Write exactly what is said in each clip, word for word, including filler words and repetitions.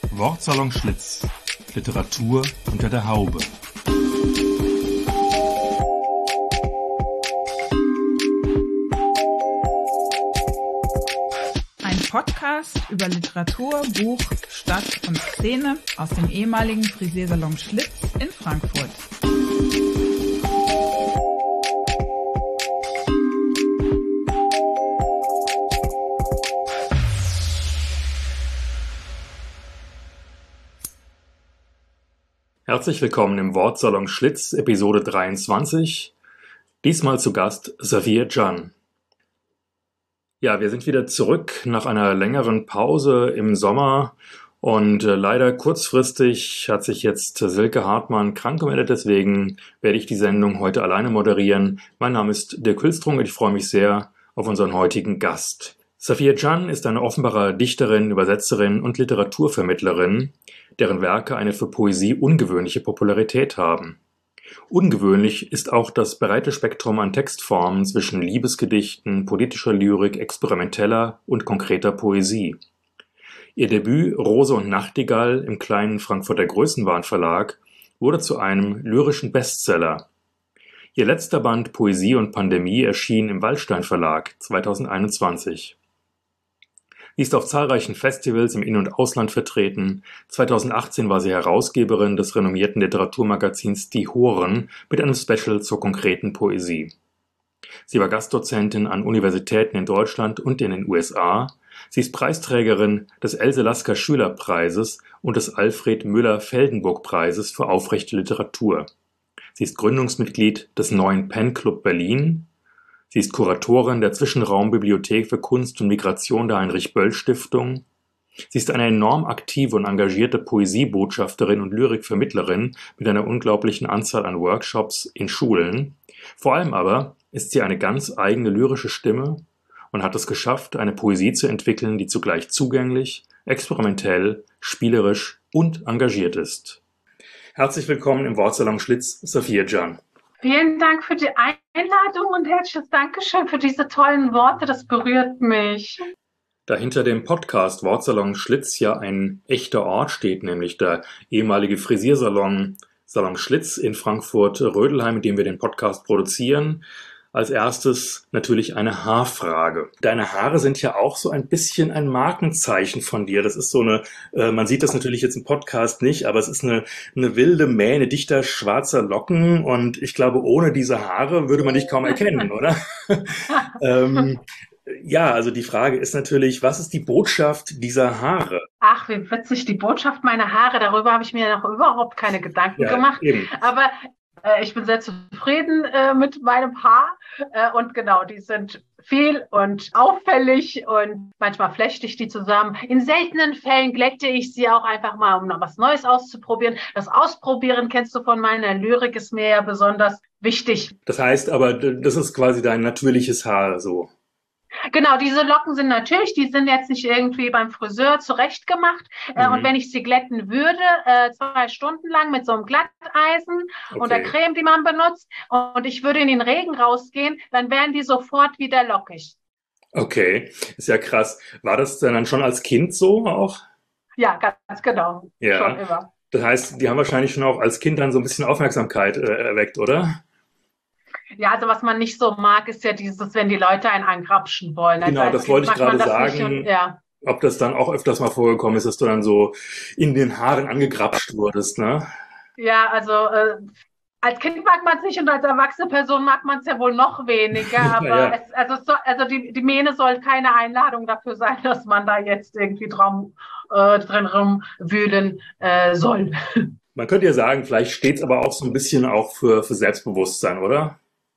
Wortsalon Schlitz. Literatur unter der Haube. Ein Podcast über Literatur, Buch, Stadt und Szene aus dem ehemaligen Frisiersalon Schlitz in Frankfurt. Herzlich willkommen im Wortsalon Schlitz, Episode dreiundzwanzig. Diesmal zu Gast Safiye Can. Ja, wir sind wieder zurück nach einer längeren Pause im Sommer und äh, leider kurzfristig hat sich jetzt Silke Hartmann krank gemeldet, deswegen werde ich die Sendung heute alleine moderieren. Mein Name ist Dirk Hülstrung und ich freue mich sehr auf unseren heutigen Gast. Safiye Can ist eine Offenbarer Dichterin, Übersetzerin und Literaturvermittlerin, deren Werke eine für Poesie ungewöhnliche Popularität haben. Ungewöhnlich ist auch das breite Spektrum an Textformen zwischen Liebesgedichten, politischer Lyrik, experimenteller und konkreter Poesie. Ihr Debüt Rose und Nachtigall im kleinen Frankfurter Größenwahn Verlag wurde zu einem lyrischen Bestseller. Ihr letzter Band Poesie und Pandemie erschien im Waldstein Verlag zweitausendeinundzwanzig. Sie ist auf zahlreichen Festivals im In- und Ausland vertreten. zweitausendachtzehn war sie Herausgeberin des renommierten Literaturmagazins Die Horen mit einem Special zur konkreten Poesie. Sie war Gastdozentin an Universitäten in Deutschland und in den U S A. Sie ist Preisträgerin des Else-Lasker-Schülerpreises und des Alfred-Müller-Feldenburg-Preises für aufrechte Literatur. Sie ist Gründungsmitglied des Neuen Pen Club Berlin. Sie ist Kuratorin der Zwischenraumbibliothek für Kunst und Migration der Heinrich-Böll-Stiftung. Sie ist eine enorm aktive und engagierte Poesiebotschafterin und Lyrikvermittlerin mit einer unglaublichen Anzahl an Workshops in Schulen. Vor allem aber ist sie eine ganz eigene lyrische Stimme und hat es geschafft, eine Poesie zu entwickeln, die zugleich zugänglich, experimentell, spielerisch und engagiert ist. Herzlich willkommen im Wortsalon Schlitz, Safiye Can. Vielen Dank für die Einladung und herzliches Dankeschön für diese tollen Worte. Das berührt mich. Da hinter dem Podcast Wortsalon Schlitz ja ein echter Ort steht, nämlich der ehemalige Frisiersalon Salon Schlitz in Frankfurt-Rödelheim, in dem wir den Podcast produzieren. Als erstes natürlich eine Haarfrage. Deine Haare sind ja auch so ein bisschen ein Markenzeichen von dir. Das ist so eine, äh, man sieht das natürlich jetzt im Podcast nicht, aber es ist eine, eine wilde Mähne dichter schwarzer Locken und ich glaube, ohne diese Haare würde man dich kaum erkennen, oder? ähm, ja, also die Frage ist natürlich, was ist die Botschaft dieser Haare? Ach, wie witzig, die Botschaft meiner Haare, darüber habe ich mir noch überhaupt keine Gedanken Ja, gemacht. eben. Aber ich bin sehr zufrieden äh, mit meinem Haar äh, und genau, die sind viel und auffällig und manchmal flechte ich die zusammen. In seltenen Fällen glätte ich sie auch einfach mal, um noch was Neues auszuprobieren. Das Ausprobieren, kennst du von meiner Lyrik, ist mir ja besonders wichtig. Das heißt aber, das ist quasi dein natürliches Haar so. Genau, diese Locken sind natürlich, die sind jetzt nicht irgendwie beim Friseur zurechtgemacht. Äh, Mhm. Und wenn ich sie glätten würde, äh, zwei Stunden lang mit so einem Glatteisen und der Okay. Creme, die man benutzt, und ich würde in den Regen rausgehen, dann wären die sofort wieder lockig. Okay, ist ja krass. War das denn dann schon als Kind so auch? Ja, ganz genau. Ja. Schon immer. Das heißt, die haben wahrscheinlich schon auch als Kind dann so ein bisschen Aufmerksamkeit äh, erweckt, oder? Ja, also was man nicht so mag, ist ja dieses, wenn die Leute einen angrapschen wollen. Also Genau, als das Kind wollte ich mag man gerade das nicht sagen. und, ja. Ob das dann auch öfters mal vorgekommen ist, dass du dann so in den Haaren angegrapscht wurdest, ne? Ja, also äh, als Kind mag man es nicht und als erwachsene Person mag man es ja wohl noch weniger. Aber Ja. es, also, es soll, also die, die Mähne soll keine Einladung dafür sein, dass man da jetzt irgendwie drum, äh, drin rumwühlen äh, soll. Man könnte ja sagen, vielleicht steht es aber auch so ein bisschen auch für, für Selbstbewusstsein, oder?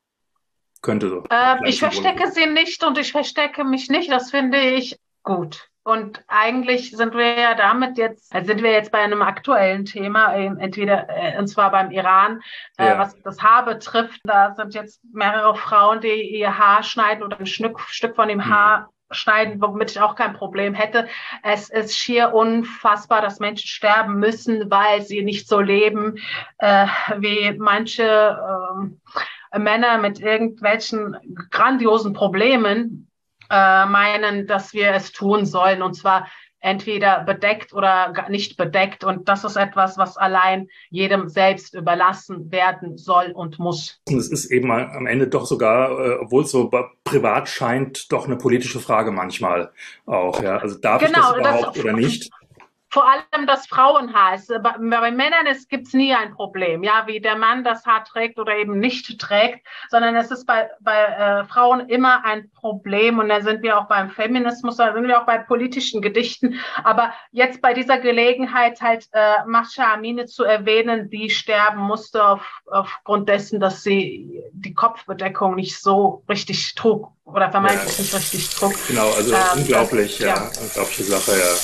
Könnte so. Ähm, Vielleicht ich verstecke sie nicht und ich verstecke mich nicht. Das finde ich gut. Und eigentlich sind wir ja damit jetzt, also sind wir jetzt bei einem aktuellen Thema, äh, entweder, äh, und zwar beim Iran, äh, Ja. was das Haar betrifft. Da sind jetzt mehrere Frauen, die ihr Haar schneiden oder ein Stück, Stück von dem Mhm. Haar schneiden, womit ich auch kein Problem hätte. Es ist schier unfassbar, dass Menschen sterben müssen, weil sie nicht so leben, äh, wie manche ähm, Männer mit irgendwelchen grandiosen Problemen äh, meinen, dass wir es tun sollen. Und zwar entweder bedeckt oder nicht bedeckt. Und das ist etwas, was allein jedem selbst überlassen werden soll und muss. Und es ist eben am Ende doch sogar, äh, obwohl es so privat scheint, doch eine politische Frage manchmal auch. Ja? Also darf genau, ich das überhaupt das, oder nicht? Vor allem das Frauenhaar. Bei, bei Männern gibt es nie ein Problem, ja, wie der Mann das Haar trägt oder eben nicht trägt, sondern es ist bei, bei äh, Frauen immer ein Problem. Und da sind wir auch beim Feminismus, da sind wir auch bei politischen Gedichten. Aber jetzt bei dieser Gelegenheit halt äh, Mahsa Amini zu erwähnen, die sterben musste auf, aufgrund dessen, dass sie die Kopfbedeckung nicht so richtig trug oder vermeintlich ja. nicht richtig trug. Genau, also ähm, unglaublich, das, ja, ja, unglaubliche Sache, ja.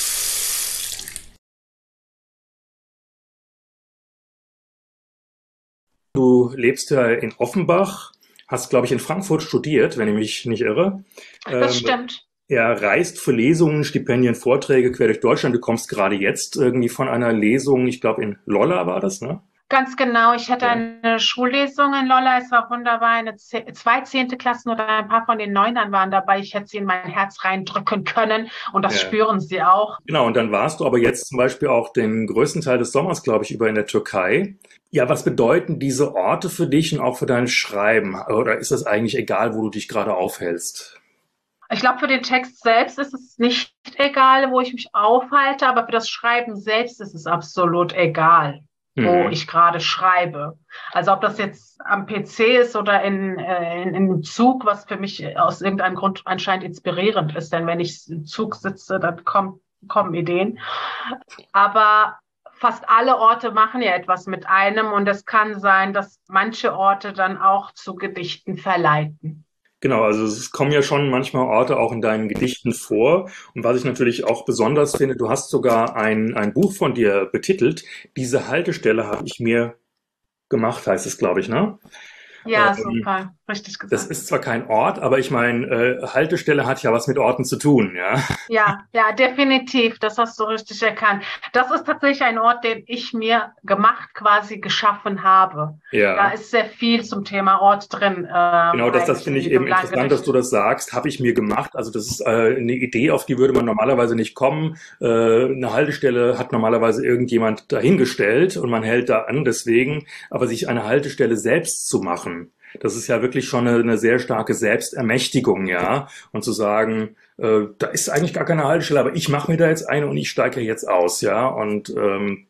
Du lebst ja in Offenbach, hast, glaube ich, in Frankfurt studiert, wenn ich mich nicht irre. Das ähm, stimmt. Er reist für Lesungen, Stipendien, Vorträge quer durch Deutschland. Du kommst gerade jetzt irgendwie von einer Lesung, ich glaube in Lolla war das, ne? Ganz genau. Ich hatte ja. eine Schullesung in Lolla. Es war wunderbar. Eine Z- zwei zehnte Klassen oder ein paar von den Neunern waren dabei. Ich hätte sie in mein Herz reindrücken können und das ja. spüren sie auch. Genau. Und dann warst du aber jetzt zum Beispiel auch den größten Teil des Sommers, glaube ich, über in der Türkei. Ja, was bedeuten diese Orte für dich und auch für dein Schreiben? Oder ist das eigentlich egal, wo du dich gerade aufhältst? Ich glaube, für den Text selbst ist es nicht egal, wo ich mich aufhalte, aber für das Schreiben selbst ist es absolut egal, wo mhm. ich gerade schreibe. Also ob das jetzt am P C ist oder in, äh, in, in einem Zug, was für mich aus irgendeinem Grund anscheinend inspirierend ist. Denn wenn ich im Zug sitze, dann kommen, kommen Ideen. Aber fast alle Orte machen ja etwas mit einem und es kann sein, dass manche Orte dann auch zu Gedichten verleiten. Genau, also es kommen ja schon manchmal Orte auch in deinen Gedichten vor. Und was ich natürlich auch besonders finde, du hast sogar ein, ein Buch von dir betitelt. Diese Haltestelle habe ich mir gemacht, heißt es, glaube ich, ne? Ja, ähm, super, richtig gesagt. Das ist zwar kein Ort, aber ich meine, äh, Haltestelle hat ja was mit Orten zu tun, ja? Ja, ja, definitiv, das hast du richtig erkannt. Das ist tatsächlich ein Ort, den ich mir gemacht, quasi geschaffen habe. Ja. Da ist sehr viel zum Thema Ort drin. Ähm, genau, das, das finde ich eben interessant, dass du das sagst, habe ich mir gemacht. Also das ist äh, eine Idee, auf die würde man normalerweise nicht kommen. Äh, eine Haltestelle hat normalerweise irgendjemand dahingestellt und man hält da an, deswegen, aber sich eine Haltestelle selbst zu machen, das ist ja wirklich schon eine, eine sehr starke Selbstermächtigung, ja. Und zu sagen, äh, da ist eigentlich gar keine Haltestelle, aber ich mache mir da jetzt eine und ich steige jetzt aus, ja. Und ähm,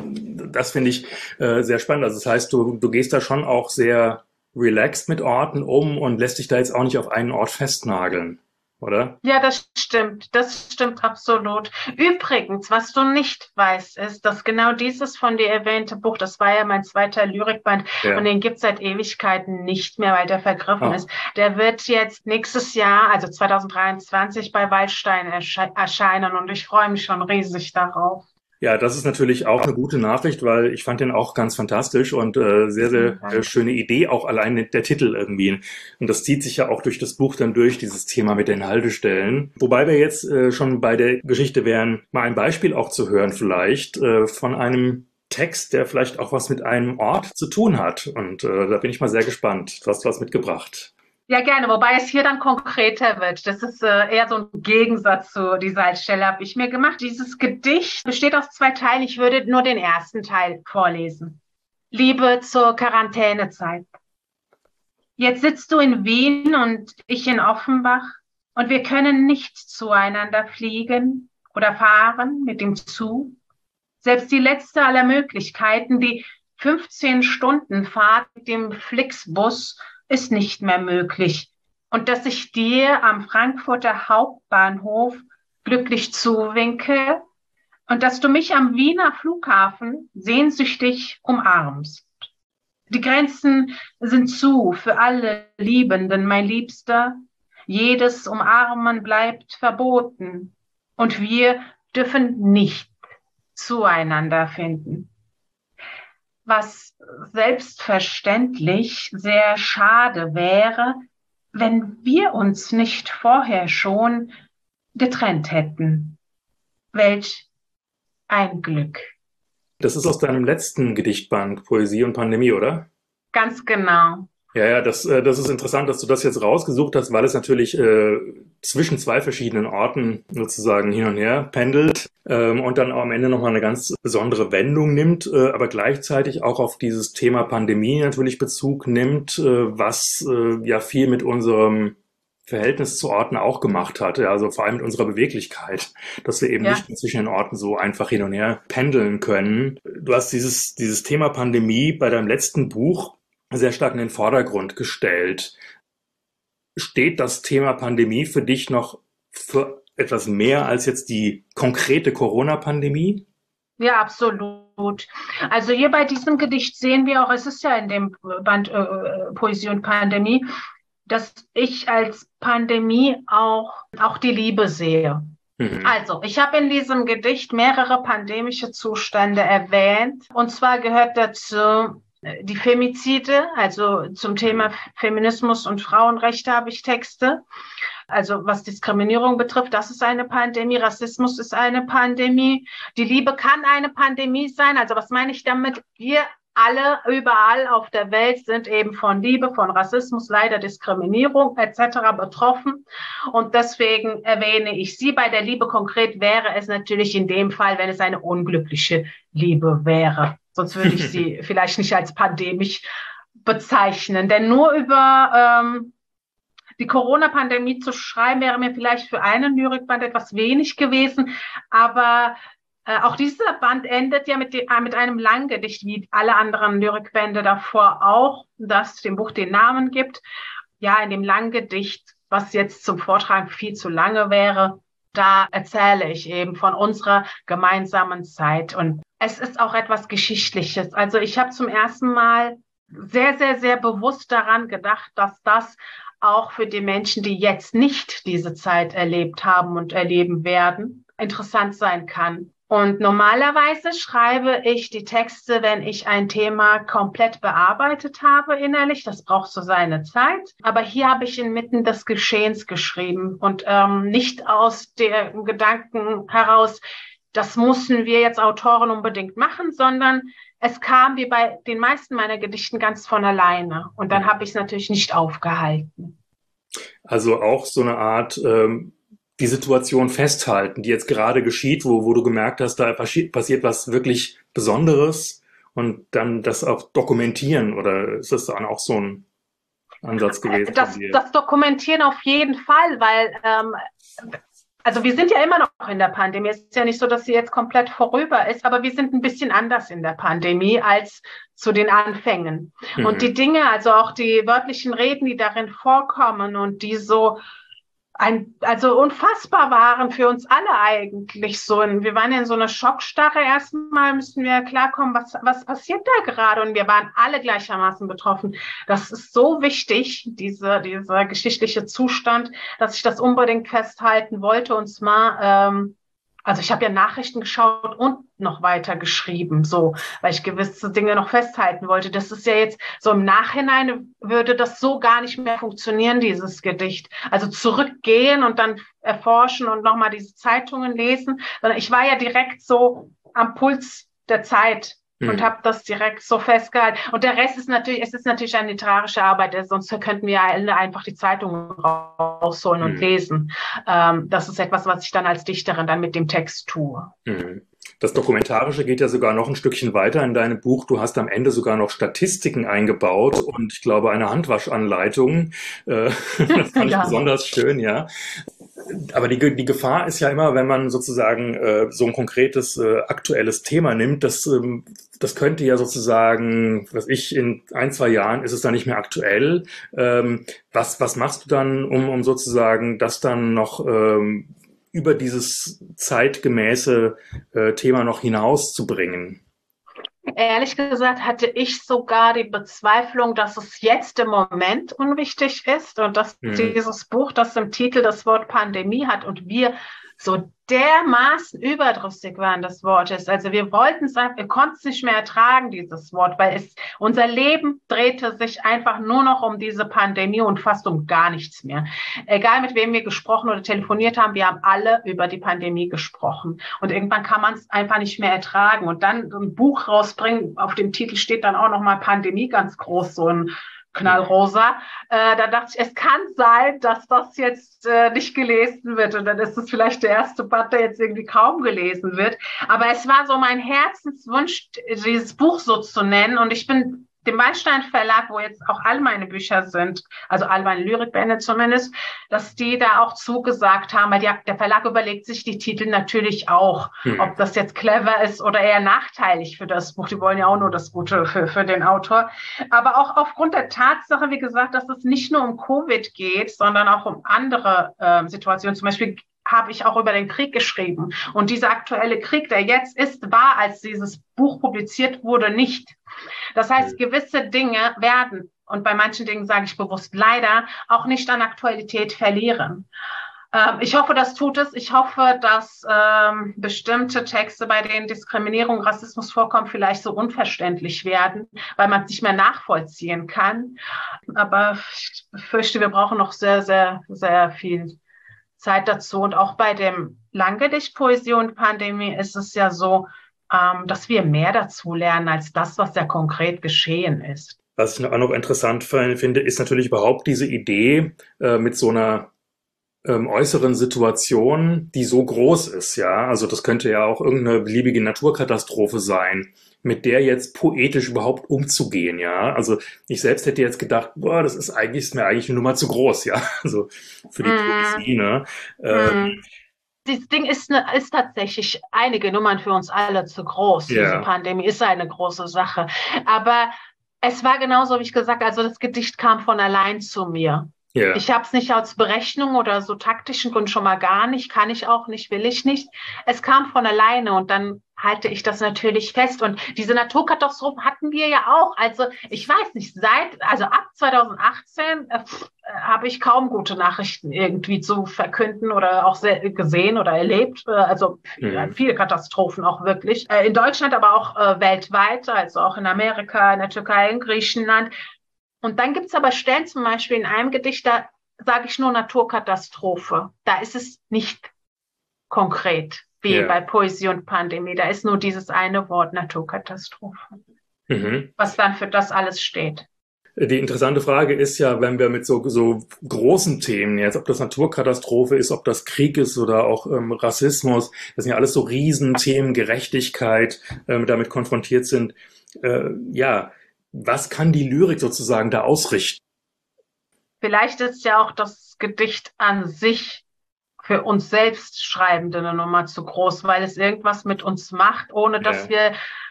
das finde ich äh, sehr spannend. Also das heißt, du, du gehst da schon auch sehr relaxed mit Orten um und lässt dich da jetzt auch nicht auf einen Ort festnageln, oder? Ja, das stimmt. Das stimmt absolut. Übrigens, was du nicht weißt, ist, dass genau dieses von dir erwähnte Buch, das war ja mein zweiter Lyrikband, ja. und den gibt's seit Ewigkeiten nicht mehr, weil der vergriffen oh. ist. Der wird jetzt nächstes Jahr, also zwanzig dreiundzwanzig, bei Waldstein ersche- erscheinen und ich freue mich schon riesig darauf. Ja, das ist natürlich auch eine gute Nachricht, weil ich fand den auch ganz fantastisch und äh, sehr, sehr äh, schöne Idee, auch allein der Titel irgendwie. Und das zieht sich ja auch durch das Buch dann durch, dieses Thema mit den Haltestellen. Wobei wir jetzt äh, schon bei der Geschichte wären, mal ein Beispiel auch zu hören vielleicht äh, von einem Text, der vielleicht auch was mit einem Ort zu tun hat. Und äh, da bin ich mal sehr gespannt. Du hast was mitgebracht. Ja, gerne, wobei es hier dann konkreter wird. Das ist äh, eher so ein Gegensatz zu dieser Haltestelle, habe ich mir gemacht. Dieses Gedicht besteht aus zwei Teilen. Ich würde nur den ersten Teil vorlesen. Liebe zur Quarantänezeit. Jetzt sitzt du in Wien und ich in Offenbach und wir können nicht zueinander fliegen oder fahren mit dem Zug. Selbst die letzte aller Möglichkeiten, die fünfzehn Stunden Fahrt mit dem Flixbus, ist nicht mehr möglich. Und dass ich dir am Frankfurter Hauptbahnhof glücklich zuwinke und dass du mich am Wiener Flughafen sehnsüchtig umarmst. Die Grenzen sind zu für alle Liebenden, mein Liebster. Jedes Umarmen bleibt verboten und wir dürfen nicht zueinander finden. Was selbstverständlich sehr schade wäre, wenn wir uns nicht vorher schon getrennt hätten. Welch ein Glück. Das ist aus deinem letzten Gedichtband, Poesie und Pandemie, oder? Ganz genau, Ja, ja, das, äh, das ist interessant, dass du das jetzt rausgesucht hast, weil es natürlich äh, zwischen zwei verschiedenen Orten sozusagen hin und her pendelt ähm, und dann am Ende nochmal eine ganz besondere Wendung nimmt, äh, aber gleichzeitig auch auf dieses Thema Pandemie natürlich Bezug nimmt, äh, was äh, ja viel mit unserem Verhältnis zu Orten auch gemacht hat, ja, also vor allem mit unserer Beweglichkeit, dass wir eben Ja. nicht mehr zwischen den Orten so einfach hin und her pendeln können. Du hast dieses, dieses Thema Pandemie bei deinem letzten Buch sehr stark in den Vordergrund gestellt. Steht das Thema Pandemie für dich noch für etwas mehr als jetzt die konkrete Corona-Pandemie? Ja, absolut. Also hier bei diesem Gedicht sehen wir auch, es ist ja in dem Band äh, Poesie und Pandemie, dass ich als Pandemie auch, auch die Liebe sehe. Mhm. Also, ich habe in diesem Gedicht mehrere pandemische Zustände erwähnt. Und zwar gehört dazu die Femizide, also zum Thema Feminismus und Frauenrechte habe ich Texte. Also was Diskriminierung betrifft, das ist eine Pandemie. Rassismus ist eine Pandemie. Die Liebe kann eine Pandemie sein. Also was meine ich damit? Wir alle überall auf der Welt sind eben von Liebe, von Rassismus, leider Diskriminierung et cetera betroffen. Und deswegen erwähne ich sie. Bei der Liebe konkret wäre es natürlich in dem Fall, wenn es eine unglückliche Liebe wäre. Sonst würde ich sie vielleicht nicht als pandemisch bezeichnen. Denn nur über ähm, die Corona-Pandemie zu schreiben, wäre mir vielleicht für einen Lyrikband etwas wenig gewesen. Aber äh, auch dieser Band endet ja mit, die, äh, mit einem Langgedicht, wie alle anderen Lyrikbände davor auch, das dem Buch den Namen gibt. Ja, in dem Langgedicht, was jetzt zum Vortragen viel zu lange wäre, da erzähle ich eben von unserer gemeinsamen Zeit. Und es ist auch etwas Geschichtliches. Also ich habe zum ersten Mal sehr, sehr, sehr bewusst daran gedacht, dass das auch für die Menschen, die jetzt nicht diese Zeit erlebt haben und erleben werden, interessant sein kann. Und normalerweise schreibe ich die Texte, wenn ich ein Thema komplett bearbeitet habe innerlich. Das braucht so seine Zeit. Aber hier habe ich inmitten des Geschehens geschrieben und ähm, nicht aus dem Gedanken heraus, das müssen wir jetzt Autoren unbedingt machen, sondern es kam wie bei den meisten meiner Gedichten ganz von alleine. Und dann habe ich es natürlich nicht aufgehalten. Also auch so eine Art ähm die Situation festhalten, die jetzt gerade geschieht, wo, wo du gemerkt hast, da passiert was wirklich Besonderes und dann das auch dokumentieren, oder ist das dann auch so ein Ansatz gewesen? Das, das Dokumentieren auf jeden Fall, weil ähm, also wir sind ja immer noch in der Pandemie. Es ist ja nicht so, dass sie jetzt komplett vorüber ist, aber wir sind ein bisschen anders in der Pandemie als zu den Anfängen. Mhm. Und die Dinge, also auch die wörtlichen Reden, die darin vorkommen und die so Ein, also unfassbar waren für uns alle eigentlich so. Wir waren ja in so einer Schockstarre. Erstmal müssten wir klarkommen, was, was passiert da gerade? Und wir waren alle gleichermaßen betroffen. Das ist so wichtig, diese, dieser geschichtliche Zustand, dass ich das unbedingt festhalten wollte. Und zwar, ähm, also ich habe ja Nachrichten geschaut und noch weiter geschrieben, so, weil ich gewisse Dinge noch festhalten wollte. Das ist ja jetzt so im Nachhinein würde das so gar nicht mehr funktionieren, dieses Gedicht. Also zurückgehen und dann erforschen und nochmal diese Zeitungen lesen, sondern ich war ja direkt so am Puls der Zeit mhm. und habe das direkt so festgehalten. Und der Rest ist natürlich, es ist natürlich eine literarische Arbeit, sonst könnten wir alle einfach die Zeitungen rausholen mhm. und lesen. Ähm, das ist etwas, was ich dann als Dichterin dann mit dem Text tue. Mhm. Das Dokumentarische geht ja sogar noch ein Stückchen weiter in deinem Buch. Du hast am Ende sogar noch Statistiken eingebaut und ich glaube eine Handwaschanleitung. Äh, das fand ja. ich besonders schön, ja. Aber die, die Gefahr ist ja immer, wenn man sozusagen äh, so ein konkretes, äh, aktuelles Thema nimmt, das, ähm, das könnte ja sozusagen, was ich, in ein, zwei Jahren ist es dann nicht mehr aktuell. Ähm, was, was machst du dann, um, um sozusagen das dann noch ähm, über dieses zeitgemäße äh, Thema noch hinauszubringen? Ehrlich gesagt hatte ich sogar die Bezweiflung, dass es jetzt im Moment unwichtig ist und dass mhm. dieses Buch, das im Titel das Wort Pandemie hat und wir so dermaßen überdrüssig waren des Wortes. Also wir wollten es einfach, wir konnten es nicht mehr ertragen, dieses Wort, weil es, unser Leben drehte sich einfach nur noch um diese Pandemie und fast um gar nichts mehr. Egal mit wem wir gesprochen oder telefoniert haben, wir haben alle über die Pandemie gesprochen. Und irgendwann kann man es einfach nicht mehr ertragen. Und dann so ein Buch rausbringen, auf dem Titel steht dann auch nochmal Pandemie ganz groß, so ein knallrosa. Äh, da dachte ich, es kann sein, dass das jetzt äh, nicht gelesen wird. Und dann ist es vielleicht der erste Band, der jetzt irgendwie kaum gelesen wird. Aber es war so mein Herzenswunsch, dieses Buch so zu nennen. Und ich bin dem Weinstein Verlag, wo jetzt auch all meine Bücher sind, also all meine Lyrikbände zumindest, dass die da auch zugesagt haben, weil die, der Verlag überlegt sich die Titel natürlich auch, hm. ob das jetzt clever ist oder eher nachteilig für das Buch. Die wollen ja auch nur das Gute für, für den Autor. Aber auch aufgrund der Tatsache, wie gesagt, dass es nicht nur um Covid geht, sondern auch um andere äh, Situationen. Zum Beispiel habe ich auch über den Krieg geschrieben. Und dieser aktuelle Krieg, der jetzt ist, war, als dieses Buch publiziert wurde, nicht. Das heißt, gewisse Dinge werden, und bei manchen Dingen sage ich bewusst leider, auch nicht an Aktualität verlieren. Ähm, ich hoffe, das tut es. Ich hoffe, dass ähm, bestimmte Texte, bei denen Diskriminierung, Rassismus vorkommt, vielleicht so unverständlich werden, weil man es nicht mehr nachvollziehen kann. Aber ich befürchte, wir brauchen noch sehr, sehr, sehr viel Zeit dazu. Und auch bei dem Langgedicht Poesie und Pandemie ist es ja so, ähm, dass wir mehr dazu lernen als das, was ja konkret geschehen ist. Was ich auch noch interessant finde, ist natürlich überhaupt diese Idee äh, mit so einer ähm, äußeren Situation, die so groß ist, ja. Also das könnte ja auch irgendeine beliebige Naturkatastrophe sein, mit der jetzt poetisch überhaupt umzugehen, ja. Also ich selbst hätte jetzt gedacht, boah, das ist eigentlich, ist mir eigentlich eine Nummer zu groß, ja. Also für die mm. Poesie, ne. Mm. Ähm, Dieses Ding ist, ne, ist tatsächlich einige Nummern für uns alle zu groß. Yeah. Diese Pandemie ist eine große Sache. Aber es war genauso, wie ich gesagt habe, also das Gedicht kam von allein zu mir. Yeah. Ich habe es nicht als Berechnung oder so taktischen Grund schon mal gar nicht, kann ich auch nicht, will ich nicht. Es kam von alleine und dann halte ich das natürlich fest. Und diese Naturkatastrophen hatten wir ja auch. Also ich weiß nicht, seit, also ab zwanzig achtzehn äh, habe ich kaum gute Nachrichten irgendwie zu verkünden oder auch sehr, gesehen oder erlebt. Äh, also mhm. viele Katastrophen auch wirklich. Äh, in Deutschland, aber auch äh, weltweit, also auch in Amerika, in der Türkei, in Griechenland. Und dann gibt's aber Stellen, zum Beispiel in einem Gedicht, da sage ich nur Naturkatastrophe. Da ist es nicht konkret, wie yeah. bei Poesie und Pandemie. Da ist nur dieses eine Wort Naturkatastrophe, mhm. was dann für das alles steht. Die interessante Frage ist ja, wenn wir mit so, so großen Themen, jetzt ob das Naturkatastrophe ist, ob das Krieg ist oder auch ähm, Rassismus, das sind ja alles so Riesenthemen, Gerechtigkeit, ähm, damit konfrontiert sind. Äh, ja, was kann die Lyrik sozusagen da ausrichten? Vielleicht ist ja auch das Gedicht an sich für uns selbst Schreibende eine Nummer zu groß, weil es irgendwas mit uns macht, ohne dass ja. wir,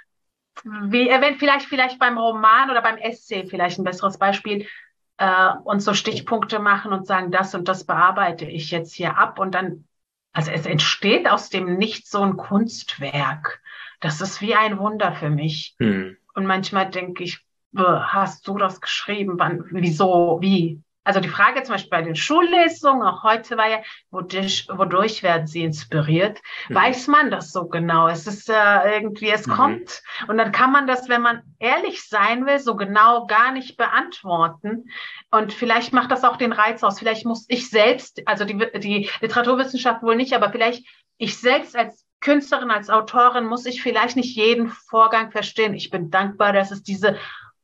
wie wenn vielleicht vielleicht beim Roman oder beim Essay vielleicht ein besseres Beispiel, äh, uns so Stichpunkte machen und sagen, das und das bearbeite ich jetzt hier ab und dann, also es entsteht aus dem Nichts so ein Kunstwerk. Das ist wie ein Wunder für mich. Hm. Und manchmal denke ich, hast du das geschrieben? Wann, wieso? Wie? Also die Frage zum Beispiel bei den Schullesungen, auch heute war ja, wodurch, wodurch werden sie inspiriert? Mhm. Weiß man das so genau? Es ist äh, irgendwie, es mhm. kommt. Und dann kann man das, wenn man ehrlich sein will, so genau gar nicht beantworten. Und vielleicht macht das auch den Reiz aus. Vielleicht muss ich selbst, also die, die Literaturwissenschaft wohl nicht, aber vielleicht ich selbst als Künstlerin, als Autorin muss ich vielleicht nicht jeden Vorgang verstehen. Ich bin dankbar, dass es diese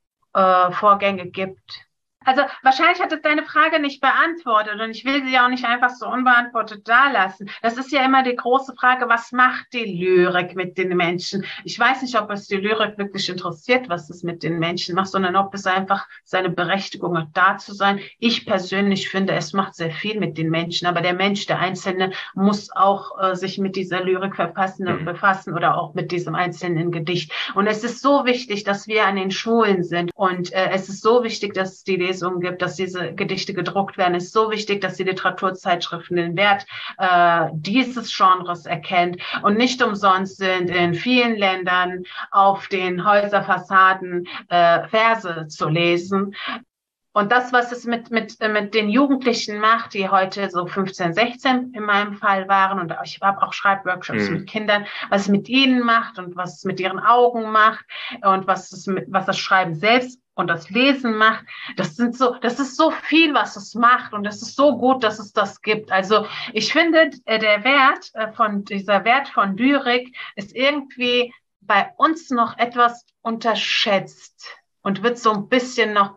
Äh, Vorgänge gibt. Also wahrscheinlich hat es deine Frage nicht beantwortet und ich will sie auch nicht einfach so unbeantwortet dalassen. Das ist ja immer die große Frage, was macht die Lyrik mit den Menschen? Ich weiß nicht, ob es die Lyrik wirklich interessiert, was es mit den Menschen macht, sondern ob es einfach seine Berechtigung hat, da zu sein. Ich persönlich finde, es macht sehr viel mit den Menschen, aber der Mensch, der Einzelne, muss auch äh, sich mit dieser Lyrik verfassen, mhm. befassen oder auch mit diesem einzelnen Gedicht. Und es ist so wichtig, dass wir an den Schulen sind und äh, es ist so wichtig, dass die Lesungen gibt, dass diese Gedichte gedruckt werden. Es ist so wichtig, dass die Literaturzeitschriften den Wert äh, dieses Genres erkennt. Und nicht umsonst sind in vielen Ländern auf den Häuserfassaden äh, Verse zu lesen. Und das, was es mit, mit, mit den Jugendlichen macht, die heute so fünfzehn, sechzehn in meinem Fall waren, und ich habe auch Schreibworkshops mhm. mit Kindern, was es mit ihnen macht und was es mit ihren Augen macht und was es mit, was das Schreiben selbst und das Lesen macht, das sind so, das ist so viel, was es macht und es ist so gut, dass es das gibt. Also ich finde, der Wert von, dieser Wert von Lyrik ist irgendwie bei uns noch etwas unterschätzt und wird so ein bisschen noch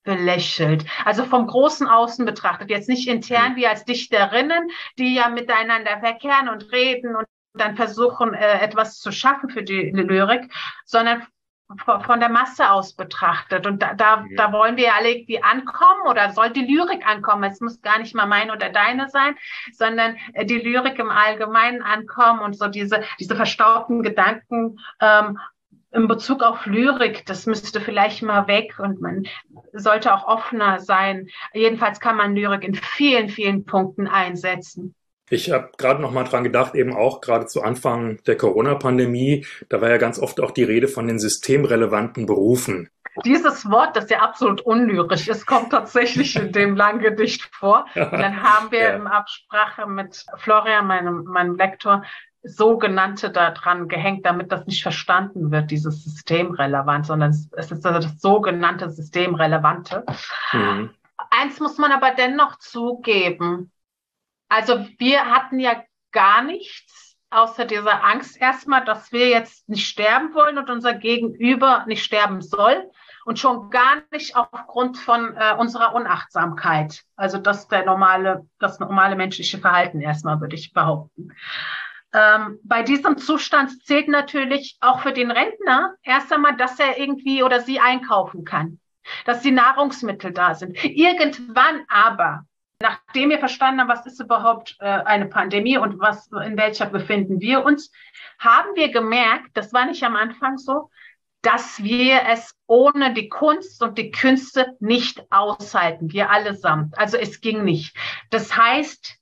belächelt. Also vom großen Außen betrachtet, jetzt nicht intern wie als Dichterinnen, die ja miteinander verkehren und reden und dann versuchen, äh, etwas zu schaffen für die Lyrik, sondern von der Masse aus betrachtet. Und da, da, da wollen wir alle irgendwie ankommen oder soll die Lyrik ankommen. Es muss gar nicht mal meine oder deine sein, sondern die Lyrik im Allgemeinen ankommen und so diese, diese verstaubten Gedanken ähm, in Bezug auf Lyrik, das müsste vielleicht mal weg und man sollte auch offener sein. Jedenfalls kann man Lyrik in vielen, vielen Punkten einsetzen. Ich habe gerade noch mal dran gedacht, eben auch gerade zu Anfang der Corona-Pandemie, da war ja ganz oft auch die Rede von den systemrelevanten Berufen. Dieses Wort, das ja absolut unlyrisch ist, kommt tatsächlich in dem langen Gedicht vor. Und dann haben wir ja. in Absprache mit Florian, meinem, meinem Lektor, sogenannte da dran gehängt, damit das nicht verstanden wird, dieses Systemrelevant, sondern es ist also das sogenannte Systemrelevante. Mhm. Eins muss man aber dennoch zugeben. Also wir hatten ja gar nichts, außer dieser Angst erstmal, dass wir jetzt nicht sterben wollen und unser Gegenüber nicht sterben soll und schon gar nicht aufgrund von äh, unserer Unachtsamkeit. Also das der normale, das normale menschliche Verhalten erstmal, würde ich behaupten. Ähm, bei diesem Zustand zählt natürlich auch für den Rentner erst einmal, dass er irgendwie oder sie einkaufen kann, dass die Nahrungsmittel da sind. Irgendwann aber, nachdem wir verstanden haben, was ist überhaupt äh, eine Pandemie und was, in welcher befinden wir uns, haben wir gemerkt, das war nicht am Anfang so, dass wir es ohne die Kunst und die Künste nicht aushalten, wir allesamt. Also es ging nicht. Das heißt,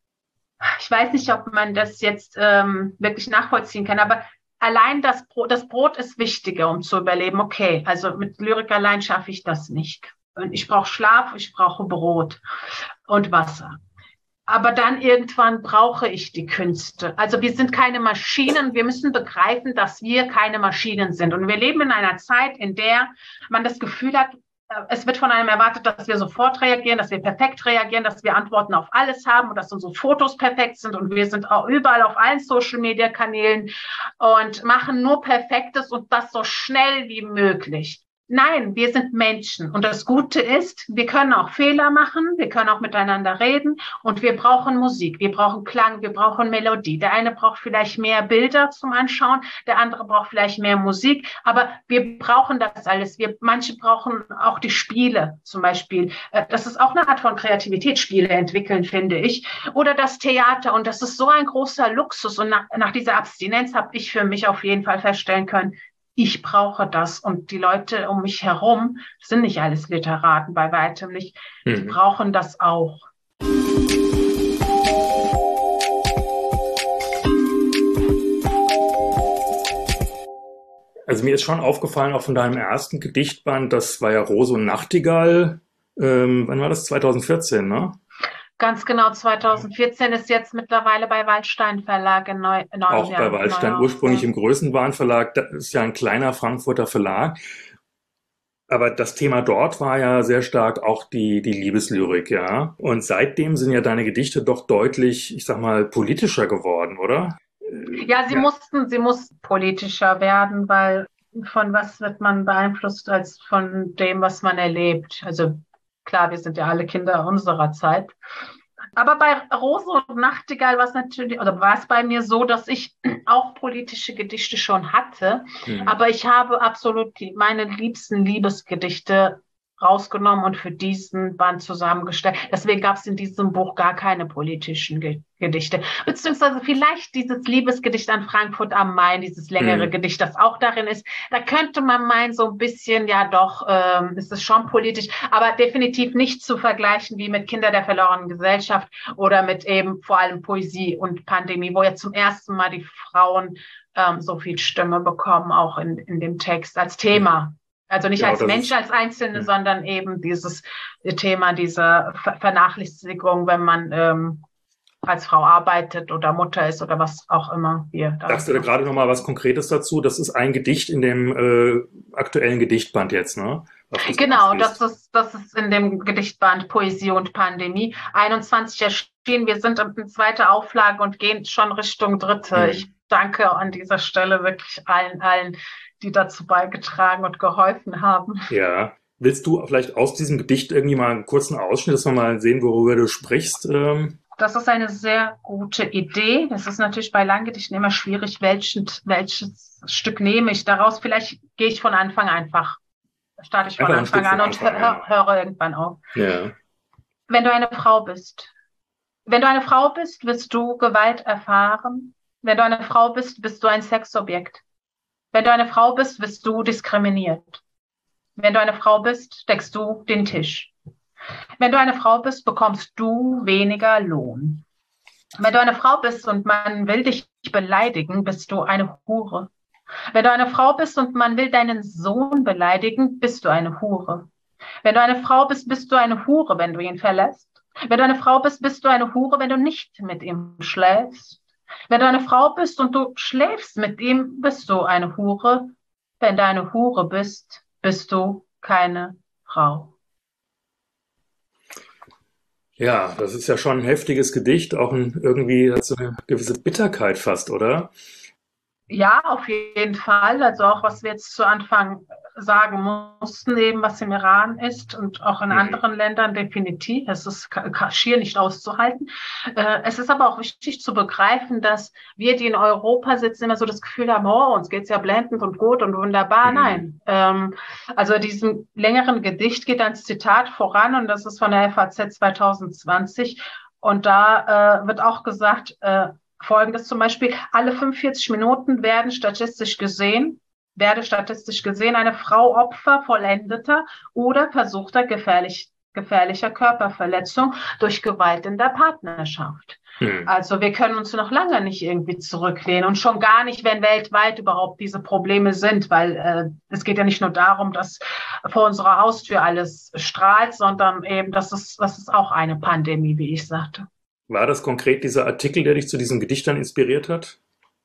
ich weiß nicht, ob man das jetzt ähm, wirklich nachvollziehen kann, aber allein das Brot, das Brot ist wichtiger, um zu überleben. Okay, also mit Lyrik allein schaffe ich das nicht. Und ich brauche Schlaf, ich brauche Brot und Wasser. Aber dann irgendwann brauche ich die Künste. Also wir sind keine Maschinen. Wir müssen begreifen, dass wir keine Maschinen sind. Und wir leben in einer Zeit, in der man das Gefühl hat, es wird von einem erwartet, dass wir sofort reagieren, dass wir perfekt reagieren, dass wir Antworten auf alles haben und dass unsere Fotos perfekt sind. Und wir sind auch überall auf allen Social-Media-Kanälen und machen nur Perfektes und das so schnell wie möglich. Nein, wir sind Menschen. Und das Gute ist, wir können auch Fehler machen, wir können auch miteinander reden und wir brauchen Musik, wir brauchen Klang, wir brauchen Melodie. Der eine braucht vielleicht mehr Bilder zum Anschauen, der andere braucht vielleicht mehr Musik, aber wir brauchen das alles. Wir, manche brauchen auch die Spiele zum Beispiel. Das ist auch eine Art von Kreativität, Spiele entwickeln, finde ich. Oder das Theater und das ist so ein großer Luxus. Und nach, nach dieser Abstinenz habe ich für mich auf jeden Fall feststellen können, ich brauche das und die Leute um mich herum sind nicht alles Literaten, bei weitem nicht, die mhm. brauchen das auch. Also mir ist schon aufgefallen, auch von deinem ersten Gedichtband, das war ja Rose und Nachtigall, ähm, wann war das? zwanzig vierzehn, ne? Ganz genau, zwanzig vierzehn ist jetzt mittlerweile bei Waldstein Verlag in Neu in Auch bei Waldstein, Neuer ursprünglich im Größenwahn Verlag, das ist ja ein kleiner Frankfurter Verlag. Aber das Thema dort war ja sehr stark auch die, die Liebeslyrik, ja. Und seitdem sind ja deine Gedichte doch deutlich, ich sag mal, politischer geworden, oder? Ja, sie ja. mussten, sie mussten politischer werden, weil von was wird man beeinflusst als von dem, was man erlebt? Also klar, wir sind ja alle Kinder unserer Zeit. Aber bei Rose und Nachtigall war es natürlich, oder war es bei mir so, dass ich auch politische Gedichte schon hatte. Mhm. Aber ich habe absolut die, meine liebsten Liebesgedichte rausgenommen und für diesen Band zusammengestellt. Deswegen gab es in diesem Buch gar keine politischen Ge- Gedichte. Beziehungsweise vielleicht dieses Liebesgedicht an Frankfurt am Main, dieses längere mhm. Gedicht, das auch darin ist. Da könnte man meinen, so ein bisschen, ja doch, ähm, ist es schon politisch, aber definitiv nicht zu vergleichen wie mit Kinder der verlorenen Gesellschaft oder mit eben vor allem Poesie und Pandemie, wo ja zum ersten Mal die Frauen ähm, so viel Stimme bekommen, auch in, in dem Text als Thema. Mhm. Also nicht ja, als Mensch, ist, als Einzelne, ja. sondern eben dieses Thema dieser Ver- Vernachlässigung, wenn man ähm, als Frau arbeitet oder Mutter ist oder was auch immer. Wir da Sagst du da gerade noch mal was Konkretes dazu? Das ist ein Gedicht in dem äh, aktuellen Gedichtband jetzt, ne? Genau, das ist, das ist in dem Gedichtband Poesie und Pandemie. einundzwanzig erschienen. Wir sind in zweiter Auflage und gehen schon Richtung dritte. Hm. Ich danke an dieser Stelle wirklich allen, allen, die dazu beigetragen und geholfen haben. Ja, Willst du vielleicht aus diesem Gedicht irgendwie mal einen kurzen Ausschnitt, dass wir mal sehen, worüber du sprichst? Ähm? Das ist eine sehr gute Idee. Es ist natürlich bei Langgedichten immer schwierig, welchen, welches Stück nehme ich daraus. Vielleicht gehe ich von Anfang einfach, starte ich von Einfach ein Anfang Stück an von und Anfang an. hö- höre irgendwann auf. Ja. Wenn du eine Frau bist, wenn du eine Frau bist, wirst du Gewalt erfahren. Wenn du eine Frau bist, bist du ein Sexobjekt. Wenn du eine Frau bist, wirst du diskriminiert. Wenn du eine Frau bist, deckst du den Tisch. Wenn du eine Frau bist, bekommst du weniger Lohn. Wenn du eine Frau bist und man will dich beleidigen, bist du eine Hure. Wenn du eine Frau bist und man will deinen Sohn beleidigen, bist du eine Hure. Wenn du eine Frau bist, bist du eine Hure, wenn du ihn verlässt. Wenn du eine Frau bist, bist du eine Hure, wenn du nicht mit ihm schläfst. Wenn du eine Frau bist und du schläfst mit ihm, bist du eine Hure. Wenn du eine Hure bist, bist du keine Frau. Ja, das ist ja schon ein heftiges Gedicht, auch ein, irgendwie hat so eine gewisse Bitterkeit fast, oder? Ja, auf jeden Fall. Also auch, was wir jetzt zu Anfang sagen mussten, eben was im Iran ist und auch in Mhm. anderen Ländern definitiv. Es ist ka- ka- schier nicht auszuhalten. Äh, es ist aber auch wichtig zu begreifen, dass wir, die in Europa sitzen, immer so das Gefühl haben, oh, uns geht's ja blendend und gut und wunderbar. Mhm. Nein. Ähm, also diesem längeren Gedicht geht ein Zitat voran und das ist von der F A Z zwanzig zwanzig. Und da äh, wird auch gesagt, äh, Folgendes zum Beispiel: Alle fünfundvierzig Minuten werden statistisch gesehen, werde statistisch gesehen eine Frau Opfer vollendeter oder versuchter gefährlich, gefährlicher Körperverletzung durch Gewalt in der Partnerschaft. Mhm. Also wir können uns noch lange nicht irgendwie zurücklehnen und schon gar nicht, wenn weltweit überhaupt diese Probleme sind, weil äh, es geht ja nicht nur darum, dass vor unserer Haustür alles strahlt, sondern eben, das ist, das ist auch eine Pandemie, wie ich sagte. War das konkret dieser Artikel, der dich zu diesem Gedicht dann inspiriert hat?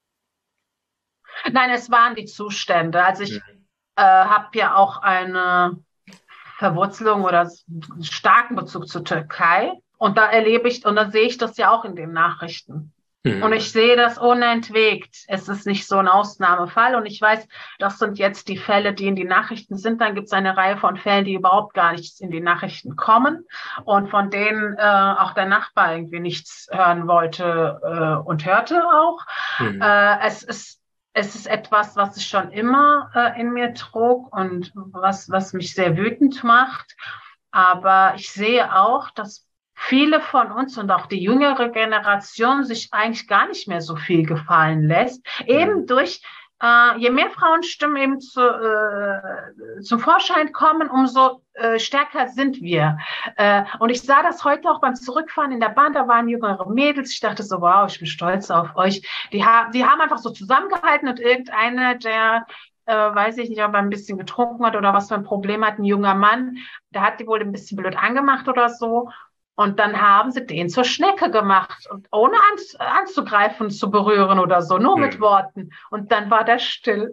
Nein, es waren die Zustände. Also ich Mhm. äh, habe ja auch eine Verwurzelung oder einen starken Bezug zur Türkei. Und da erlebe ich, und da sehe ich das ja auch in den Nachrichten. Mhm. Und ich sehe das unentwegt. Es ist nicht so ein Ausnahmefall. Und ich weiß, das sind jetzt die Fälle, die in die Nachrichten sind. Dann gibt es eine Reihe von Fällen, die überhaupt gar nicht in die Nachrichten kommen und von denen äh, auch der Nachbar irgendwie nichts hören wollte äh, und hörte auch. Mhm. Äh, es ist Es ist etwas, was ich schon immer äh, in mir trug und was, was mich sehr wütend macht. Aber ich sehe auch, dass viele von uns und auch die jüngere Generation sich eigentlich gar nicht mehr so viel gefallen lässt. Eben Mhm. durch, äh, je mehr Frauenstimmen eben zu, äh, zum Vorschein kommen, umso äh, stärker sind wir. Äh, und ich sah das heute auch beim Zurückfahren in der Bahn, da waren jüngere Mädels. Ich dachte so, wow, ich bin stolz auf euch. Die, ha die haben einfach so zusammengehalten und irgendeiner, der äh, weiß ich nicht, ob er ein bisschen getrunken hat oder was für ein Problem hat, ein junger Mann, der hat die wohl ein bisschen blöd angemacht oder so. Und dann haben sie den zur Schnecke gemacht, und ohne an, anzugreifen, zu berühren oder so, nur mit Mhm. Worten. Und dann war der still.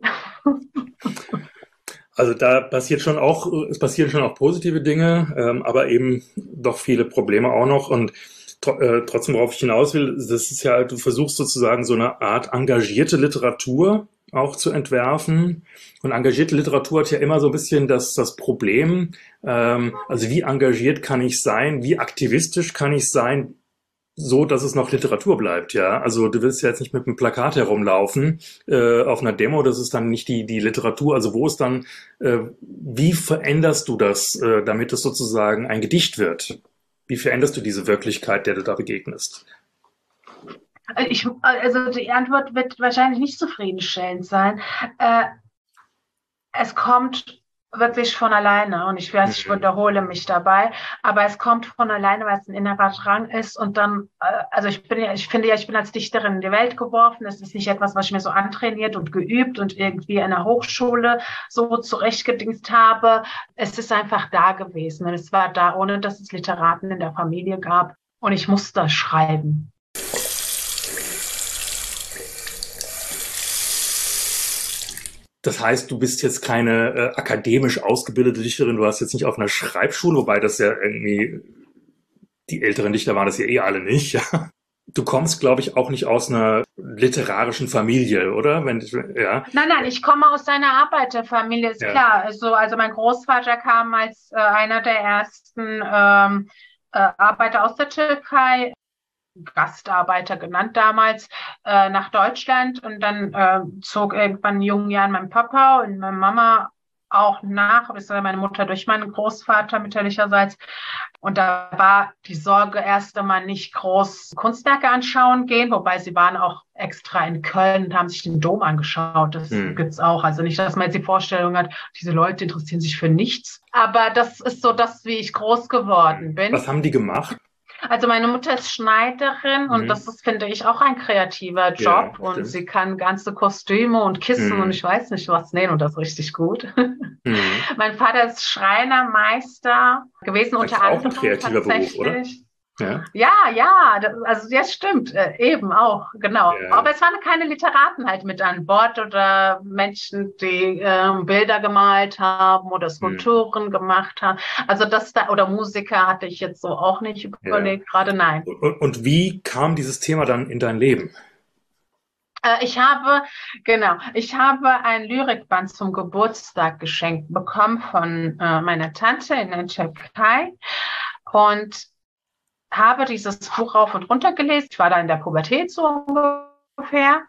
Also da passiert schon auch, es passieren schon auch positive Dinge, ähm, aber eben doch viele Probleme auch noch. Und tro äh, trotzdem, worauf ich hinaus will, das ist ja, du versuchst sozusagen so eine Art engagierte Literatur auch zu entwerfen. Und engagierte Literatur hat ja immer so ein bisschen das, das Problem, ähm, also wie engagiert kann ich sein, wie aktivistisch kann ich sein, so, dass es noch Literatur bleibt, ja. Also du willst ja jetzt nicht mit einem Plakat herumlaufen äh, auf einer Demo, das ist dann nicht die die Literatur. Also wo ist dann, äh, wie veränderst du das, äh, damit es sozusagen ein Gedicht wird? Wie veränderst du diese Wirklichkeit, der du da begegnest? Ich, also die Antwort wird wahrscheinlich nicht zufriedenstellend sein. Äh, es kommt wirklich von alleine, und ich weiß, ich Mhm. wiederhole mich dabei, aber es kommt von alleine, weil es ein innerer Drang ist. Und dann, äh, also ich bin ja, ich finde ja, ich bin als Dichterin in die Welt geworfen. Es ist nicht etwas, was ich mir so antrainiert und geübt und irgendwie in der Hochschule so zurechtgedingst habe. Es ist einfach da gewesen, und es war da, ohne dass es Literaten in der Familie gab. Und ich musste schreiben. Das heißt, du bist jetzt keine äh, akademisch ausgebildete Dichterin, du warst jetzt nicht auf einer Schreibschule, wobei das ja irgendwie, die älteren Dichter waren das ja eh alle nicht, ja. Du kommst, glaube ich, auch nicht aus einer literarischen Familie, oder? Wenn, ja. Nein, nein, ich komme aus einer Arbeiterfamilie, ist Ja. klar. Also, also mein Großvater kam als äh, einer der ersten ähm, äh, Arbeiter aus der Türkei, Gastarbeiter genannt damals, äh, nach Deutschland. Und dann äh, zog irgendwann in jungen Jahren mein Papa und meine Mama auch nach, bis meine Mutter durch meinen Großvater mütterlicherseits. Und da war die Sorge erst einmal nicht groß Kunstwerke anschauen gehen, wobei sie waren auch extra in Köln und haben sich den Dom angeschaut. Das Hm. gibt's auch. Also nicht, dass man jetzt die Vorstellung hat, diese Leute interessieren sich für nichts. Aber das ist so das, wie ich groß geworden bin. Was haben die gemacht? Also meine Mutter ist Schneiderin und Mhm. das ist, finde ich, auch ein kreativer Job. Ja, und stimmt. sie kann ganze Kostüme und Kissen Mhm. und ich weiß nicht was nähen und das richtig gut. Mhm. Mein Vater ist Schreinermeister gewesen, Das ist unter auch ein anderem kreativer Beruf, oder? tatsächlich. Ja. Ja, ja, das, also das stimmt, äh, eben auch, genau. Ja. Aber es waren keine Literaten halt mit an Bord oder Menschen, die ähm, Bilder gemalt haben oder Skulpturen gemacht haben. Also das da, oder Musiker hatte ich jetzt so auch nicht überlegt, gerade nein. Und, und wie kam dieses Thema dann in dein Leben? Äh, ich habe, genau, ich habe ein Lyrikband zum Geburtstag geschenkt bekommen von äh, meiner Tante in der Türkei und habe dieses Buch rauf und runter gelesen. Ich war da in der Pubertät so ungefähr.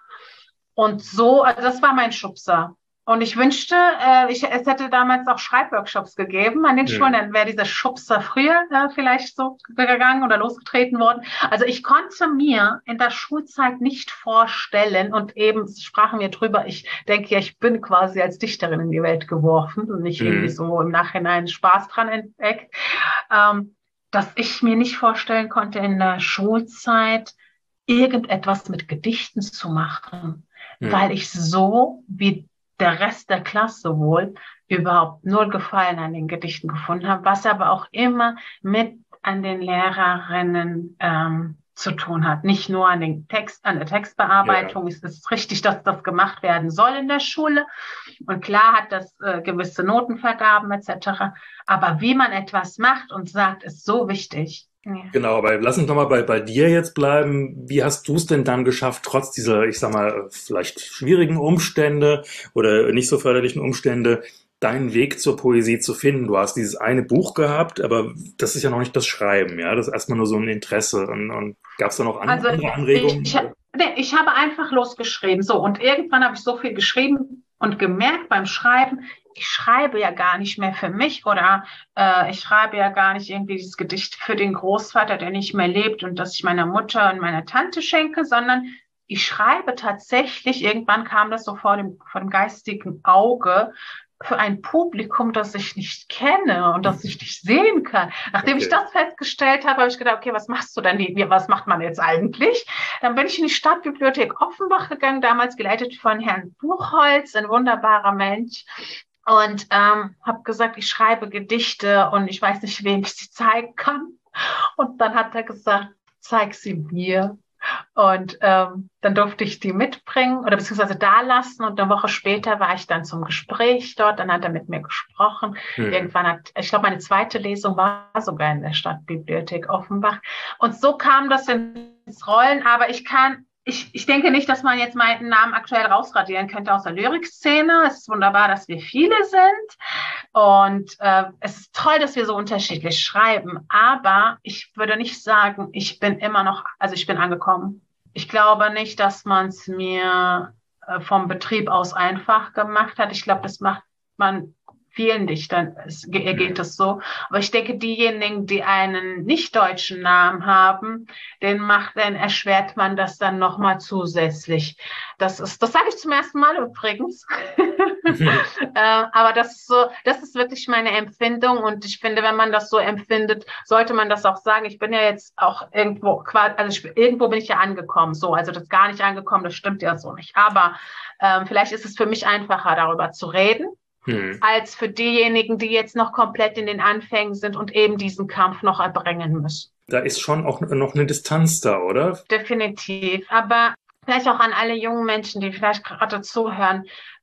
Und so, also das war mein Schubser. Und ich wünschte, äh, ich, es hätte damals auch Schreibworkshops gegeben an den Mhm. Schulen, dann wäre dieser Schubser früher äh, vielleicht so gegangen oder losgetreten worden. Also ich konnte mir in der Schulzeit nicht vorstellen, und eben sprachen wir drüber, ich denke ja, ich bin quasi als Dichterin in die Welt geworfen und nicht Mhm. irgendwie so im Nachhinein Spaß dran entdeckt. Ähm, dass ich mir nicht vorstellen konnte, in der Schulzeit irgendetwas mit Gedichten zu machen, Mhm. weil ich so wie der Rest der Klasse wohl überhaupt null Gefallen an den Gedichten gefunden habe, was aber auch immer mit an den Lehrerinnen ähm, zu tun hat. Nicht nur an den Text, an der Textbearbeitung. Ja. Es ist richtig, dass das gemacht werden soll in der Schule. Und klar hat das äh, gewisse Notenvergaben et cetera. Aber wie man etwas macht und sagt, ist so wichtig. Ja. Genau, aber lass uns doch mal bei, bei dir jetzt bleiben. Wie hast du es denn dann geschafft, trotz dieser, ich sag mal, vielleicht schwierigen Umstände oder nicht so förderlichen Umstände, deinen Weg zur Poesie zu finden? Du hast dieses eine Buch gehabt, aber das ist ja noch nicht das Schreiben, ja? Das ist erstmal nur so ein Interesse. Und, und gab es da noch andere, also andere Anregungen? Ich, ich, nee, ich habe einfach losgeschrieben. So, und irgendwann habe ich so viel geschrieben und gemerkt beim Schreiben, ich schreibe ja gar nicht mehr für mich oder äh, ich schreibe ja gar nicht irgendwie dieses Gedicht für den Großvater, der nicht mehr lebt und das ich meiner Mutter und meiner Tante schenke, sondern ich schreibe tatsächlich, irgendwann kam das so vor dem, vor dem geistigen Auge, für ein Publikum, das ich nicht kenne und das ich nicht sehen kann. Nachdem okay. ich das festgestellt habe, habe ich gedacht, okay, was machst du denn? Was macht man jetzt eigentlich? Dann bin ich in die Stadtbibliothek Offenbach gegangen, damals geleitet von Herrn Buchholz, ein wunderbarer Mensch. Und ähm, habe gesagt, ich schreibe Gedichte und ich weiß nicht, wem ich sie zeigen kann. Und dann hat er gesagt, zeig sie mir. Und ähm, dann durfte ich die mitbringen oder beziehungsweise da lassen. Und eine Woche später war ich dann zum Gespräch dort. Dann hat er mit mir gesprochen. Hm. Irgendwann hat, ich glaube, meine zweite Lesung war sogar in der Stadtbibliothek Offenbach. Und so kam das ins Rollen. Aber ich kann Ich, ich denke nicht, dass man jetzt meinen Namen aktuell rausradieren könnte aus der Lyrikszene. Es ist wunderbar, dass wir viele sind. Und äh, es ist toll, dass wir so unterschiedlich schreiben. Aber ich würde nicht sagen, ich bin immer noch, also ich bin angekommen. Ich glaube nicht, dass man es mir äh, vom Betrieb aus einfach gemacht hat. Ich glaube, das macht man vielen Dichtern es, geht es so. Aber ich denke, diejenigen, die einen nicht deutschen Namen haben, den macht, dann erschwert man das dann nochmal zusätzlich. Das ist, das sage ich zum ersten Mal übrigens. äh, aber das ist so, das ist wirklich meine Empfindung und ich finde, wenn man das so empfindet, sollte man das auch sagen. Ich bin ja jetzt auch irgendwo, also ich, irgendwo bin ich ja angekommen, so, also das gar nicht angekommen, das stimmt ja so nicht. Aber ähm, vielleicht ist es für mich einfacher, darüber zu reden. Hm. Als für diejenigen, die jetzt noch komplett in den Anfängen sind und eben diesen Kampf noch erbringen müssen. Da ist schon auch noch eine Distanz da, oder? Definitiv. Aber vielleicht auch an alle jungen Menschen, die vielleicht gerade zuhören.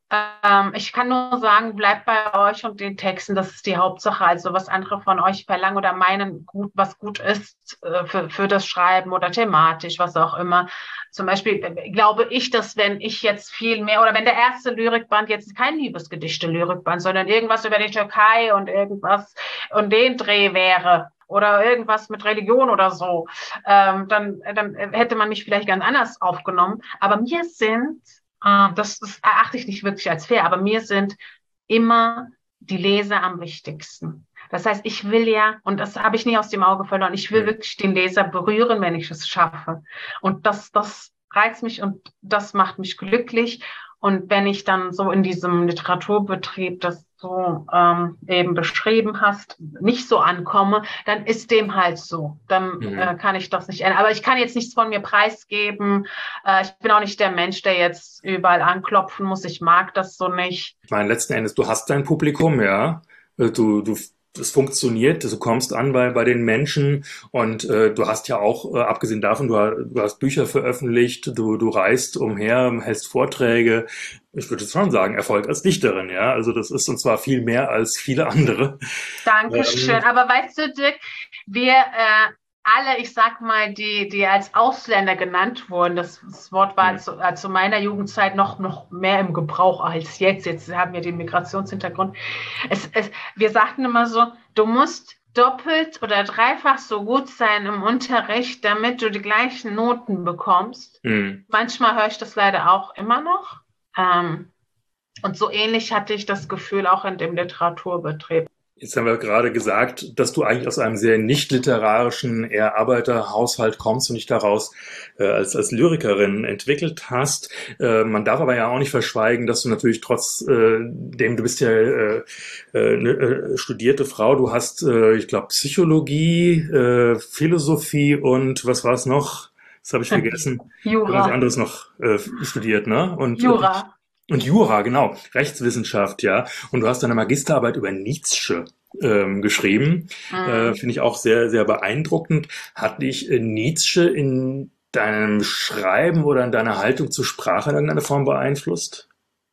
Ähm, ich kann nur sagen, bleibt bei euch und den Texten, das ist die Hauptsache. Also was andere von euch verlangen oder meinen, gut, was gut ist äh, für, für das Schreiben oder thematisch, was auch immer. Zum Beispiel äh, glaube ich, dass wenn ich jetzt viel mehr, oder wenn der erste Lyrikband jetzt kein Liebesgedichte-Lyrikband, sondern irgendwas über die Türkei und irgendwas und den Dreh wäre, oder irgendwas mit Religion oder so, ähm, dann, dann hätte man mich vielleicht ganz anders aufgenommen. Aber mir sind Das, das erachte ich nicht wirklich als fair, aber mir sind immer die Leser am wichtigsten. Das heißt, ich will ja, und das habe ich nie aus dem Auge verloren, ich will Mhm. wirklich den Leser berühren, wenn ich es schaffe. Und das, das reizt mich und das macht mich glücklich. Und wenn ich dann so in diesem Literaturbetrieb, das du ähm, eben beschrieben hast, nicht so ankomme, dann ist dem halt so. Dann Mhm. äh, kann ich das nicht ändern. Aber ich kann jetzt nichts von mir preisgeben. Äh, ich bin auch nicht der Mensch, der jetzt überall anklopfen muss. Ich mag das so nicht. Ich meine, letzten Endes, du hast dein Publikum, ja. Du, du, es funktioniert, du kommst an bei, bei den Menschen und äh, du hast ja auch, äh, abgesehen davon, du, du hast Bücher veröffentlicht, du, du reist umher, hältst Vorträge. Ich würde schon sagen, Erfolg als Dichterin, ja. Also das ist und zwar viel mehr als viele andere. Dankeschön. Ähm, Aber weißt du, Dirk, wir äh, alle, ich sag mal, die, die als Ausländer genannt wurden, das, das Wort war hm, zu, äh, zu meiner Jugendzeit noch, noch mehr im Gebrauch als jetzt. Jetzt haben wir den Migrationshintergrund. Es, es, wir sagten immer so, du musst doppelt oder dreifach so gut sein im Unterricht, damit du die gleichen Noten bekommst. hm. Manchmal höre ich das leider auch immer noch. Ähm, und so ähnlich hatte ich das Gefühl auch in dem Literaturbetrieb. Jetzt haben wir gerade gesagt, dass du eigentlich aus einem sehr nicht literarischen, eher Arbeiterhaushalt kommst und dich daraus äh, als, als Lyrikerin entwickelt hast. Äh, man darf aber ja auch nicht verschweigen, dass du natürlich trotz äh, dem, du bist ja äh, äh, eine äh, studierte Frau, du hast, äh, ich glaube, Psychologie, äh, Philosophie und was war es noch? Das habe ich vergessen. Irgendwas Jura. anderes noch äh, studiert, ne? Und äh, Jura. und Jura, genau, Rechtswissenschaft, ja. Und du hast deine Magisterarbeit über Nietzsche ähm, geschrieben. Äh, Mhm. finde ich auch sehr, sehr beeindruckend. Hat dich äh, Nietzsche in deinem Schreiben oder in deiner Haltung zur Sprache in irgendeiner Form beeinflusst?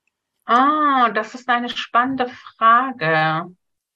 Ah, das ist eine spannende Frage.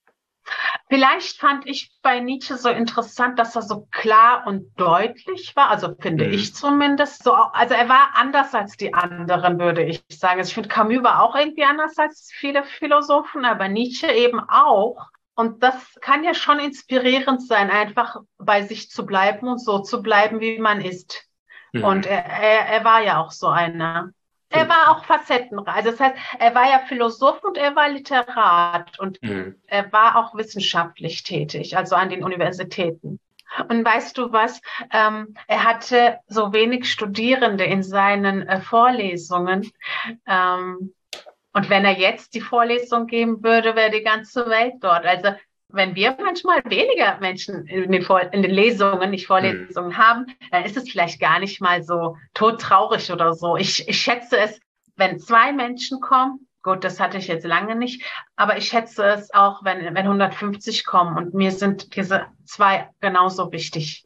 Vielleicht fand ich bei Nietzsche so interessant, dass er so klar und deutlich war, also finde Mhm. ich zumindest. So, also er war anders als die anderen, würde ich sagen. Also ich finde, Camus war auch irgendwie anders als viele Philosophen, aber Nietzsche eben auch. Und das kann ja schon inspirierend sein, einfach bei sich zu bleiben und so zu bleiben, wie man ist. Und Mhm. er, er, er war ja auch so einer. Er Finde war auch facettenreich. Also das heißt, er war ja Philosoph und er war Literat und mhm. er war auch wissenschaftlich tätig, also an den Universitäten. Und weißt du was? Ähm, er hatte so wenig Studierende in seinen äh, Vorlesungen. Ähm, und wenn er jetzt die Vorlesung geben würde, wäre die ganze Welt dort. Also wenn wir manchmal weniger Menschen in den, Vor in den Lesungen, nicht Mhm. Vorlesungen haben, dann ist es vielleicht gar nicht mal so todtraurig oder so. Ich, ich schätze es, wenn zwei Menschen kommen, gut, das hatte ich jetzt lange nicht, aber ich schätze es auch, wenn, wenn hundertfünfzig kommen und mir sind diese zwei genauso wichtig.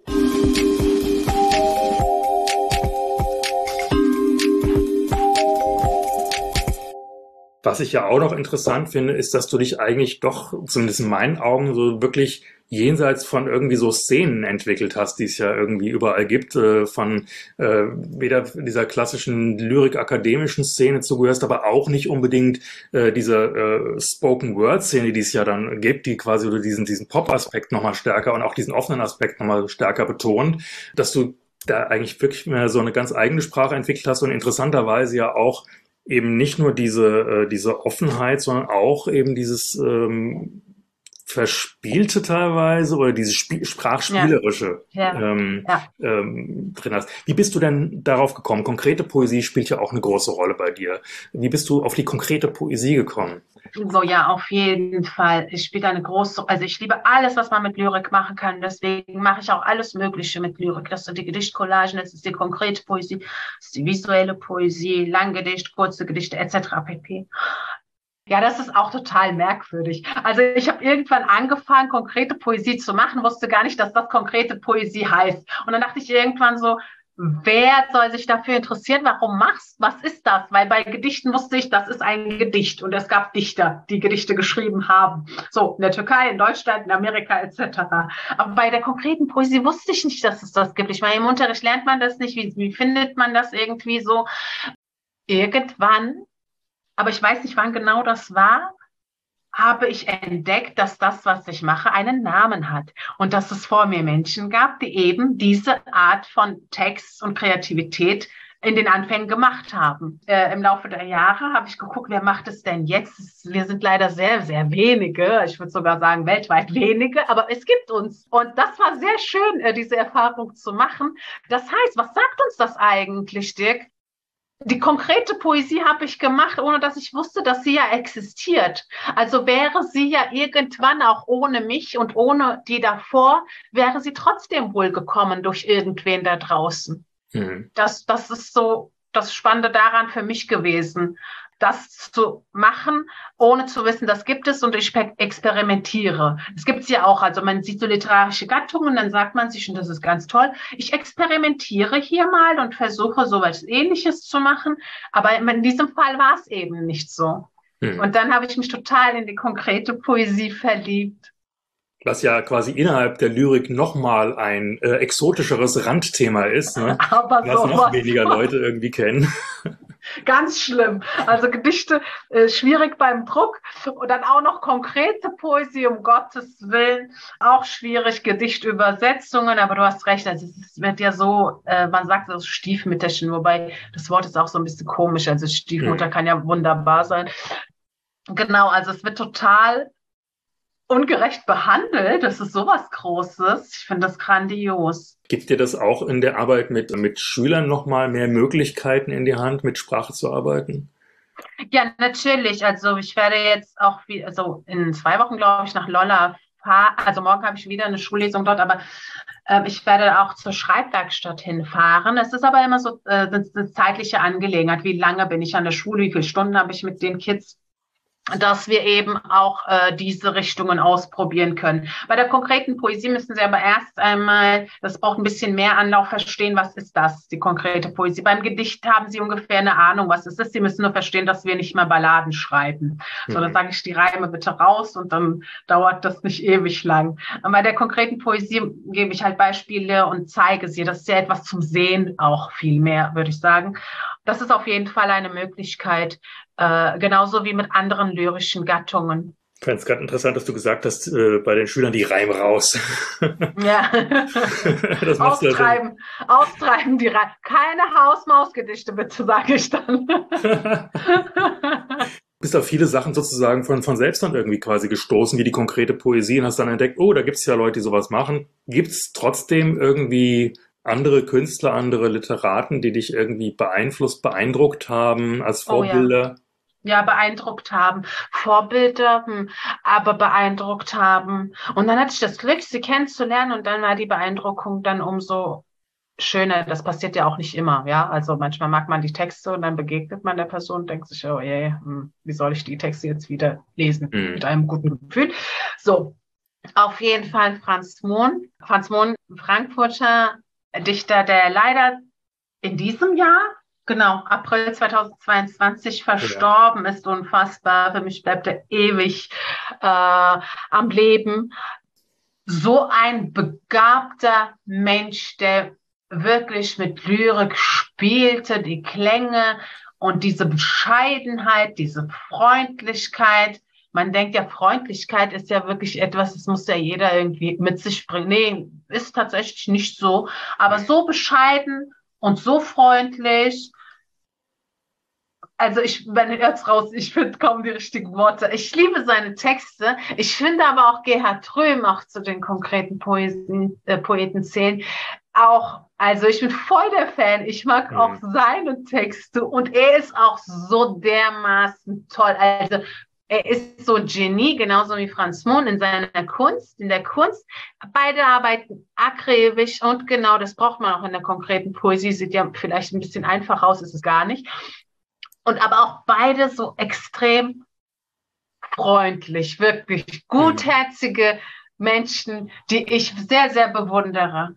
Was ich ja auch noch interessant finde, ist, dass du dich eigentlich doch, zumindest in meinen Augen, so wirklich jenseits von irgendwie so Szenen entwickelt hast, die es ja irgendwie überall gibt, äh, von äh, weder dieser klassischen lyrik-akademischen Szene zugehörst, aber auch nicht unbedingt äh, dieser äh, Spoken-Word-Szene, die es ja dann gibt, die quasi oder diesen, diesen Pop-Aspekt nochmal stärker und auch diesen offenen Aspekt nochmal stärker betont, dass du da eigentlich wirklich mehr so eine ganz eigene Sprache entwickelt hast und interessanterweise ja auch eben nicht nur diese, äh, diese Offenheit, sondern auch eben dieses ähm, Verspielte teilweise oder dieses Spie Ja, Sprachspielerische ja, ähm, ja. ähm, drin hast. Wie bist du denn darauf gekommen? Konkrete Poesie spielt ja auch eine große Rolle bei dir. Wie bist du auf die konkrete Poesie gekommen? So, ja, auf jeden Fall. Es spielt eine große, also ich liebe alles, was man mit Lyrik machen kann. Deswegen mache ich auch alles Mögliche mit Lyrik. Das sind die Gedichtcollagen, das ist die konkrete Poesie, das ist die visuelle Poesie, Langgedicht, kurze Gedichte et cetera pp. Ja, das ist auch total merkwürdig. Also ich habe irgendwann angefangen, konkrete Poesie zu machen, wusste gar nicht, dass das konkrete Poesie heißt. Und dann dachte ich irgendwann so, wer soll sich dafür interessieren? Warum machst? Was ist das? Weil bei Gedichten wusste ich, das ist ein Gedicht und es gab Dichter, die Gedichte geschrieben haben. So, in der Türkei, in Deutschland, in Amerika et cetera. Aber bei der konkreten Poesie wusste ich nicht, dass es das gibt. Ich meine, im Unterricht lernt man das nicht. Wie, wie findet man das irgendwie so? Irgendwann, aber ich weiß nicht, wann genau das war, habe ich entdeckt, dass das, was ich mache, einen Namen hat und dass es vor mir Menschen gab, die eben diese Art von Text und Kreativität in den Anfängen gemacht haben. Äh, im Laufe der Jahre habe ich geguckt, wer macht es denn jetzt? Wir sind leider sehr, sehr wenige, ich würde sogar sagen weltweit wenige, aber es gibt uns. Und das war sehr schön, äh, diese Erfahrung zu machen. Das heißt, was sagt uns das eigentlich, Dirk? Die konkrete Poesie habe ich gemacht, ohne dass ich wusste, dass sie ja existiert. Also wäre sie ja irgendwann auch ohne mich und ohne die davor, wäre sie trotzdem wohl gekommen durch irgendwen da draußen. Mhm. Das, das ist so das Spannende daran für mich gewesen, das zu machen, ohne zu wissen, das gibt es und ich experimentiere. Es gibt es ja auch, also man sieht so literarische Gattungen, dann sagt man sich, und das ist ganz toll, ich experimentiere hier mal und versuche so was Ähnliches zu machen, aber in diesem Fall war es eben nicht so. Hm. Und dann habe ich mich total in die konkrete Poesie verliebt. Was ja quasi innerhalb der Lyrik nochmal ein äh, exotischeres Randthema ist, ne? Aber was noch weniger Leute irgendwie kennen. Ganz schlimm. Also Gedichte äh, schwierig beim Druck und dann auch noch konkrete Poesie, um Gottes Willen, auch schwierig, Gedichtübersetzungen, aber du hast recht, also es wird ja so, äh, man sagt so Stiefmütterchen, wobei das Wort ist auch so ein bisschen komisch, also Stiefmutter hm. kann ja wunderbar sein. Genau, also es wird total ungerecht behandelt, das ist sowas Großes. Ich finde das grandios. Gibt dir das auch in der Arbeit mit, mit Schülern nochmal mehr Möglichkeiten in die Hand, mit Sprache zu arbeiten? Ja, natürlich. Also ich werde jetzt auch, wie, also in zwei Wochen, glaube ich, nach Lolla fahren. Also morgen habe ich wieder eine Schullesung dort, aber äh, ich werde auch zur Schreibwerkstatt hinfahren. Es ist aber immer so äh, eine, eine zeitliche Angelegenheit. Wie lange bin ich an der Schule? Wie viele Stunden habe ich mit den Kids? Dass wir eben auch äh, diese Richtungen ausprobieren können. Bei der konkreten Poesie müssen Sie aber erst einmal, das braucht ein bisschen mehr Anlauf, verstehen, was ist das, die konkrete Poesie. Beim Gedicht haben Sie ungefähr eine Ahnung, was es ist. Sie müssen nur verstehen, dass wir nicht mehr Balladen schreiben. Mhm. So, dann sage ich die Reime bitte raus und dann dauert das nicht ewig lang. Und bei der konkreten Poesie gebe ich halt Beispiele und zeige sie. Das ist ja etwas zum Sehen auch viel mehr, würde ich sagen. Das ist auf jeden Fall eine Möglichkeit, äh, genauso wie mit anderen lyrischen Gattungen. Ich fand es gerade interessant, dass du gesagt hast, äh, bei den Schülern die Reime raus. Ja, das machst austreiben, du also. austreiben die Reime. Keine Haus-Maus-Gedichte bitte, sage ich dann. Du bist auf viele Sachen sozusagen von, von selbst dann irgendwie quasi gestoßen, wie die konkrete Poesie, und hast dann entdeckt, oh, da gibt es ja Leute, die sowas machen. Gibt es trotzdem irgendwie andere Künstler, andere Literaten, die dich irgendwie beeinflusst, beeindruckt haben als Vorbilder? Oh ja. ja, beeindruckt haben. Vorbilder, hm, aber beeindruckt haben. Und dann hatte ich das Glück, sie kennenzulernen und dann war die Beeindruckung dann umso schöner. Das passiert ja auch nicht immer, ja. Also manchmal mag man die Texte und dann begegnet man der Person und denkt sich, oh je, hm, wie soll ich die Texte jetzt wieder lesen? Mhm. Mit einem guten Gefühl. So, auf jeden Fall Franz Mohn. Franz Mohn, Frankfurter Dichter, der leider in diesem Jahr, genau, April zweitausendzweiundzwanzig verstorben ja. ist, unfassbar. Für mich bleibt er ewig äh, am Leben. So ein begabter Mensch, der wirklich mit Lyrik spielte, die Klänge und diese Bescheidenheit, diese Freundlichkeit. Man denkt ja, Freundlichkeit ist ja wirklich etwas, das muss ja jeder irgendwie mit sich bringen. Nee, ist tatsächlich nicht so. Aber so bescheiden und so freundlich. Also ich bin jetzt raus, ich finde kaum die richtigen Worte. Ich liebe seine Texte. Ich finde aber auch Gerhard Tröm auch zu den konkreten Poesen, äh, Poeten zählen. Auch, also ich bin voll der Fan. Ich mag mhm. auch seine Texte und er ist auch so dermaßen toll. Also er ist so ein Genie, genauso wie Franz Mohn in seiner Kunst, in der Kunst. Beide arbeiten akribisch und genau, das braucht man auch in der konkreten Poesie. Sieht ja vielleicht ein bisschen einfach aus, ist es gar nicht. Und aber auch beide so extrem freundlich, wirklich gutherzige Menschen, die ich sehr, sehr bewundere.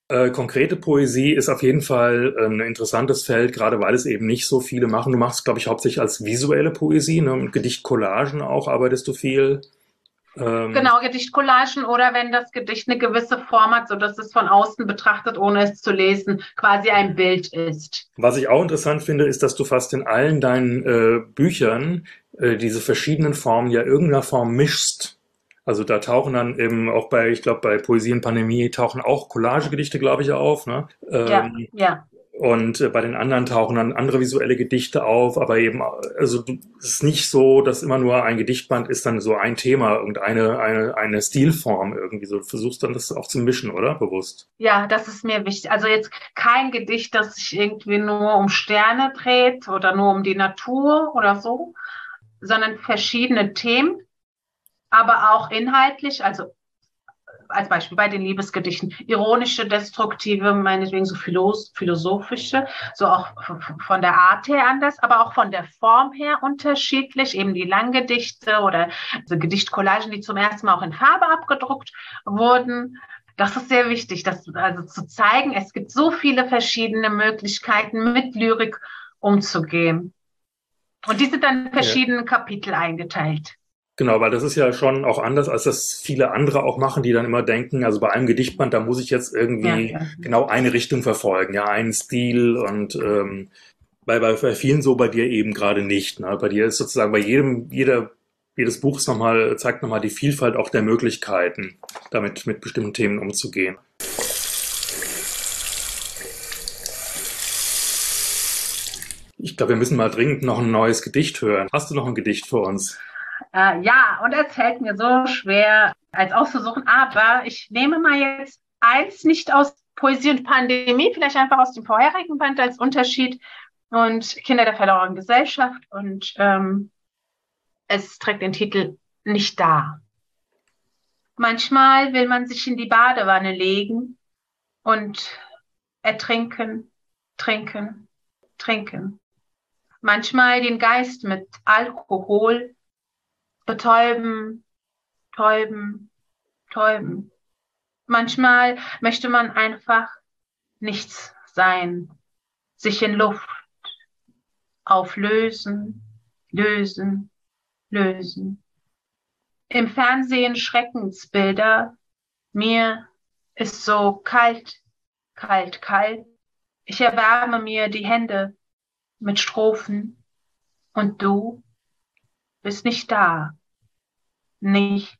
Äh, konkrete Poesie ist auf jeden Fall äh, ein interessantes Feld, gerade weil es eben nicht so viele machen. Du machst, glaube ich, hauptsächlich als visuelle Poesie, ne? Mit Gedichtcollagen auch arbeitest du viel. Ähm, Genau, Gedichtcollagen oder wenn das Gedicht eine gewisse Form hat, sodass es von außen betrachtet, ohne es zu lesen, quasi ein Bild ist. Was ich auch interessant finde, ist, dass du fast in allen deinen äh, Büchern äh, diese verschiedenen Formen ja irgendeiner Form mischst. Also da tauchen dann eben auch bei, ich glaube, bei Poesie und Pandemie tauchen auch Collagegedichte, glaube ich, auf. Ne? Ja, Ähm, ja. und äh, bei den anderen tauchen dann andere visuelle Gedichte auf, aber eben, also du- es ist nicht so, dass immer nur ein Gedichtband ist dann so ein Thema, irgendeine eine, eine Stilform irgendwie so. Du versuchst dann das auch zu mischen, oder? Bewusst. Ja, das ist mir wichtig. Also jetzt kein Gedicht, das sich irgendwie nur um Sterne dreht oder nur um die Natur oder so, sondern verschiedene Themen, aber auch inhaltlich, also als Beispiel bei den Liebesgedichten, ironische, destruktive, meinetwegen so philos philosophische, so auch von der Art her anders, aber auch von der Form her unterschiedlich, eben die Langgedichte oder also Gedichtcollagen, die zum ersten Mal auch in Farbe abgedruckt wurden. Das ist sehr wichtig, das also zu zeigen, es gibt so viele verschiedene Möglichkeiten, mit Lyrik umzugehen. Und die sind dann in verschiedene Kapitel eingeteilt. Genau, weil das ist ja schon auch anders, als das viele andere auch machen, die dann immer denken, also bei einem Gedichtband, da muss ich jetzt irgendwie Ja, ja. genau eine Richtung verfolgen, ja, einen Stil und ähm, bei, bei, bei vielen so, bei dir eben gerade nicht. Ne? Bei dir ist sozusagen bei jedem, jeder, jedes Buch ist noch mal, zeigt nochmal die Vielfalt auch der Möglichkeiten, damit mit bestimmten Themen umzugehen. Ich glaube, wir müssen mal dringend noch ein neues Gedicht hören. Hast du noch ein Gedicht für uns? Äh, ja, und es fällt mir so schwer, als auszusuchen, aber ich nehme mal jetzt eins nicht aus Poesie und Pandemie, vielleicht einfach aus dem vorherigen Band als Unterschied und Kinder der verlorenen Gesellschaft und ähm, es trägt den Titel Nicht da. Manchmal will man sich in die Badewanne legen und ertrinken, trinken, trinken. Manchmal den Geist mit Alkohol betäuben, täuben, täuben. Manchmal möchte man einfach nichts sein, sich in Luft auflösen, lösen, lösen. Im Fernsehen Schreckensbilder, mir ist so kalt, kalt, kalt. Ich erwärme mir die Hände mit Strophen und du bist nicht da, nicht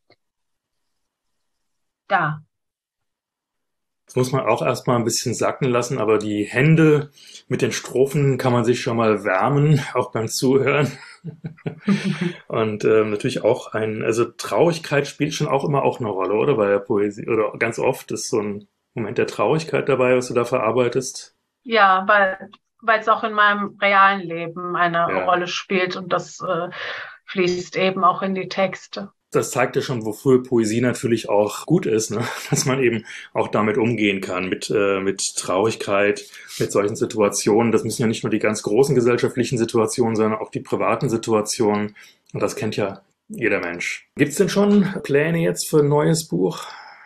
da. Das muss man auch erstmal ein bisschen sacken lassen, aber die Hände mit den Strophen kann man sich schon mal wärmen, auch beim Zuhören. Und ähm, natürlich auch ein, also Traurigkeit spielt schon auch immer auch eine Rolle, oder? Bei der Poesie, oder ganz oft ist so ein Moment der Traurigkeit dabei, was du da verarbeitest. Ja, weil weil es auch in meinem realen Leben eine Ja. Rolle spielt und das äh, fließt eben auch in die Texte. Das zeigt ja schon, wofür Poesie natürlich auch gut ist, ne? Dass man eben auch damit umgehen kann, mit, äh, mit Traurigkeit, mit solchen Situationen. Das müssen ja nicht nur die ganz großen gesellschaftlichen Situationen, sondern auch die privaten Situationen. Und das kennt ja jeder Mensch. Gibt's denn schon Pläne jetzt für ein neues Buch?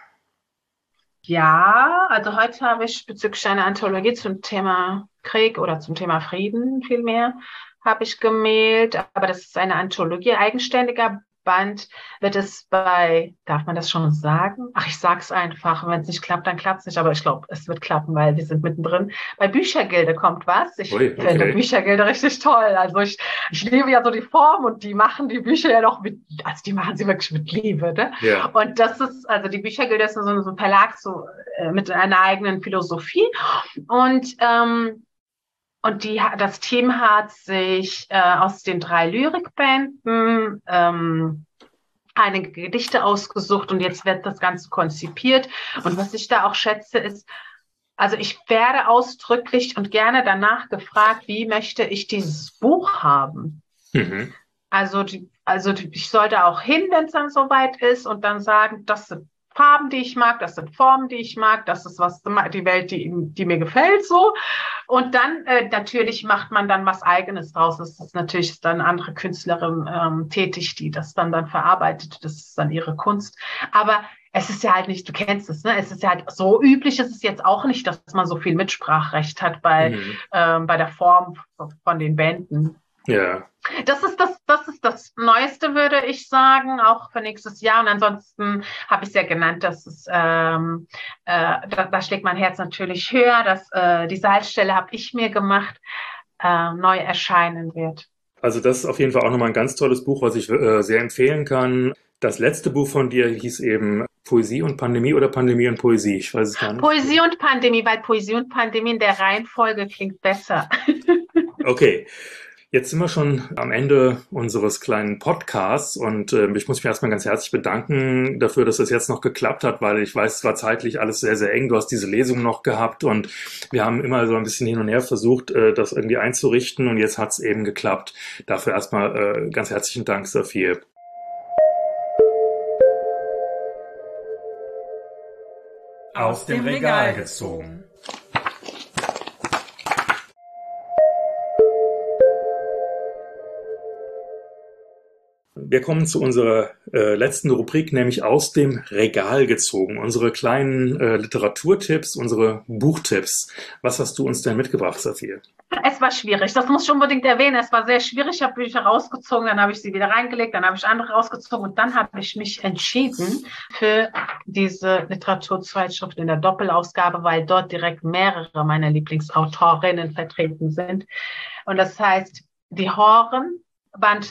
Ja, also heute habe ich bezüglich einer Anthologie zum Thema Krieg oder zum Thema Frieden vielmehr, habe ich gemailt, aber das ist eine Anthologie, eigenständiger Band wird es bei, darf man das schon sagen? Ach, ich sag's einfach. Wenn es nicht klappt, dann klappt's nicht. Aber ich glaube, es wird klappen, weil wir sind mittendrin. Bei Büchergilde kommt was. Ich Ui, okay. finde Büchergilde richtig toll. Also ich, ich liebe ja so die Form und die machen die Bücher ja noch mit, also die machen sie wirklich mit Liebe, ne? Ja. Und das ist, also die Büchergilde ist so, so ein Verlag so äh, mit einer eigenen Philosophie. Und ähm, Und die, das Team hat sich äh, aus den drei Lyrikbänden ähm, einige Gedichte ausgesucht und jetzt wird das Ganze konzipiert. Und was ich da auch schätze, ist, also ich werde ausdrücklich und gerne danach gefragt, wie möchte ich dieses Buch haben? Mhm. Also, die, also die, ich soll da auch hin, wenn es dann soweit ist und dann sagen, das sind Farben, die ich mag, das sind Formen, die ich mag, das ist was die Welt, die, die mir gefällt so. Und dann äh, natürlich macht man dann was Eigenes draus. Das ist natürlich dann andere Künstlerin ähm, tätig, die das dann dann verarbeitet. Das ist dann ihre Kunst. Aber es ist ja halt nicht, du kennst es, ne? Es ist ja halt so üblich, ist es jetzt auch nicht, dass man so viel Mitspracherecht hat bei, mhm. ähm, bei der Form von den Bänden. Ja. Das ist das, das ist das Neueste, würde ich sagen, auch für nächstes Jahr. Und ansonsten habe ich es ja genannt, dass es, ähm, äh, da, da schlägt mein Herz natürlich höher, dass äh, die Salzstelle habe ich mir gemacht, äh, neu erscheinen wird. Also das ist auf jeden Fall auch nochmal ein ganz tolles Buch, was ich äh, sehr empfehlen kann. Das letzte Buch von dir hieß eben Poesie und Pandemie oder Pandemie und Poesie? Ich weiß es gar nicht. Poesie und Pandemie, weil Poesie und Pandemie in der Reihenfolge klingt besser. Okay. Jetzt sind wir schon am Ende unseres kleinen Podcasts und äh, ich muss mich erstmal ganz herzlich bedanken dafür, dass das jetzt noch geklappt hat, weil ich weiß, es war zeitlich alles sehr, sehr eng. Du hast diese Lesung noch gehabt und wir haben immer so ein bisschen hin und her versucht, äh, das irgendwie einzurichten und jetzt hat es eben geklappt. Dafür erstmal äh, ganz herzlichen Dank, Saphir. Aus dem Regal gezogen. Wir kommen zu unserer äh, letzten Rubrik, nämlich aus dem Regal gezogen. Unsere kleinen äh, Literaturtipps, unsere Buchtipps. Was hast du uns denn mitgebracht, Saphir? Es war schwierig, das muss ich unbedingt erwähnen. Es war sehr schwierig. Ich habe Bücher rausgezogen, dann habe ich sie wieder reingelegt, dann habe ich andere rausgezogen und dann habe ich mich entschieden für diese Literaturzeitschrift in der Doppelausgabe, weil dort direkt mehrere meiner Lieblingsautorinnen vertreten sind. Und das heißt, die Horen, Band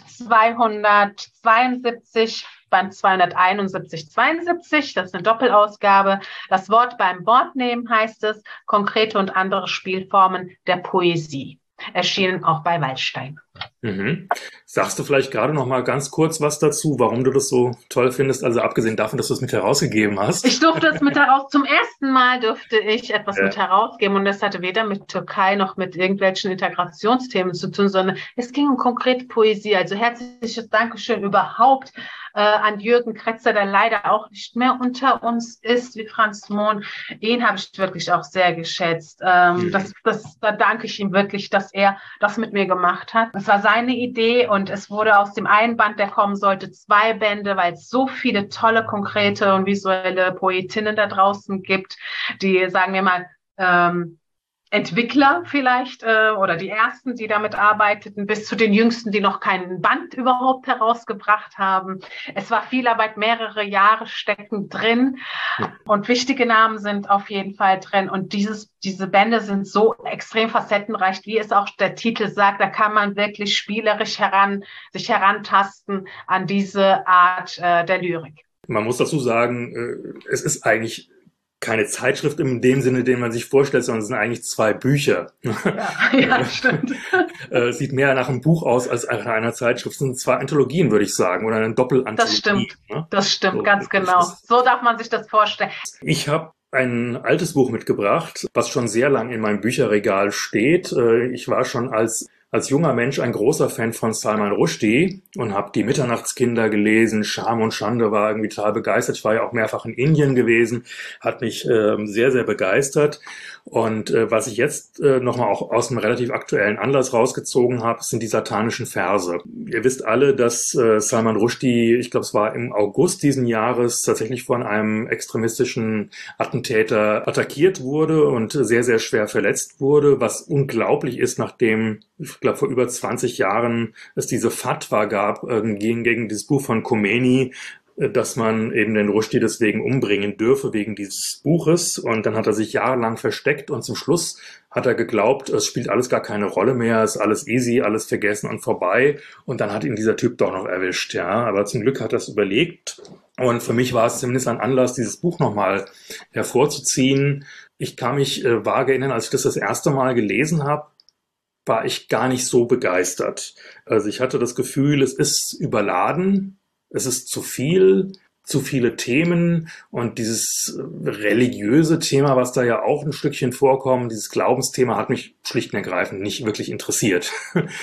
zweihundertzweiundsiebzig, Band zweihunderteinundsiebzig, zweiundsiebzig, das ist eine Doppelausgabe. Das Wort beim Wort nehmen heißt es, konkrete und andere Spielformen der Poesie. Erschienen auch bei Waldstein. Mhm. Sagst du vielleicht gerade noch mal ganz kurz was dazu, warum du das so toll findest, also abgesehen davon, dass du es mit herausgegeben hast? Ich durfte es mit heraus, zum ersten Mal durfte ich etwas ja. mit herausgeben und das hatte weder mit Türkei noch mit irgendwelchen Integrationsthemen zu tun, sondern es ging um konkrete Poesie. Also herzliches Dankeschön überhaupt äh, an Jürgen Kretzer, der leider auch nicht mehr unter uns ist, wie Franz Mohn. Ihn habe ich wirklich auch sehr geschätzt. Ähm, mhm. das, das, da danke ich ihm wirklich, dass er das mit mir gemacht hat. Es war seine Idee und es wurde aus dem einen Band, der kommen sollte, zwei Bände, weil es so viele tolle, konkrete und visuelle Poetinnen da draußen gibt, die, sagen wir mal, ähm, Entwickler vielleicht äh, oder die ersten, die damit arbeiteten, bis zu den jüngsten, die noch keinen Band überhaupt herausgebracht haben. Es war viel Arbeit, mehrere Jahre stecken drin und wichtige Namen sind auf jeden Fall drin und dieses, diese Bände sind so extrem facettenreich, wie es auch der Titel sagt, da kann man wirklich spielerisch heran, sich herantasten an diese Art äh, der Lyrik. Man muss dazu sagen, äh, es ist eigentlich keine Zeitschrift in dem Sinne, den man sich vorstellt, sondern es sind eigentlich zwei Bücher. Ja, ja, stimmt. Es sieht mehr nach einem Buch aus als nach einer Zeitschrift. Es sind zwei Anthologien, würde ich sagen, oder eine Doppelanthologie. Das stimmt, ne? das stimmt, so, das ganz genau. Ist, so darf man sich das vorstellen. Ich habe ein altes Buch mitgebracht, was schon sehr lang in meinem Bücherregal steht. Ich war schon als Als junger Mensch ein großer Fan von Salman Rushdie und habe die Mitternachtskinder gelesen. Scham und Schande, war irgendwie total begeistert. Ich war ja auch mehrfach in Indien gewesen, hat mich äh, sehr, sehr begeistert. Und äh, was ich jetzt äh, nochmal auch aus einem relativ aktuellen Anlass rausgezogen habe, sind die satanischen Verse. Ihr wisst alle, dass äh, Salman Rushdie, ich glaube es war im August diesen Jahres, tatsächlich von einem extremistischen Attentäter attackiert wurde und sehr, sehr schwer verletzt wurde, was unglaublich ist, nachdem ich glaube, vor über zwanzig Jahren es diese Fatwa gab äh, gegen, gegen dieses Buch von Khomeini, äh, dass man eben den Rushdie deswegen umbringen dürfe, wegen dieses Buches. Und dann hat er sich jahrelang versteckt und zum Schluss hat er geglaubt, es spielt alles gar keine Rolle mehr, ist alles easy, alles vergessen und vorbei. Und dann hat ihn dieser Typ doch noch erwischt, ja. Aber zum Glück hat er es überlegt. Und für mich war es zumindest ein Anlass, dieses Buch nochmal hervorzuziehen. Ich kann mich äh, vage erinnern, als ich das das erste Mal gelesen habe, war ich gar nicht so begeistert. Also ich hatte das Gefühl, es ist überladen, es ist zu viel, zu viele Themen und dieses religiöse Thema, was da ja auch ein Stückchen vorkommt, dieses Glaubensthema hat mich schlicht und ergreifend nicht wirklich interessiert.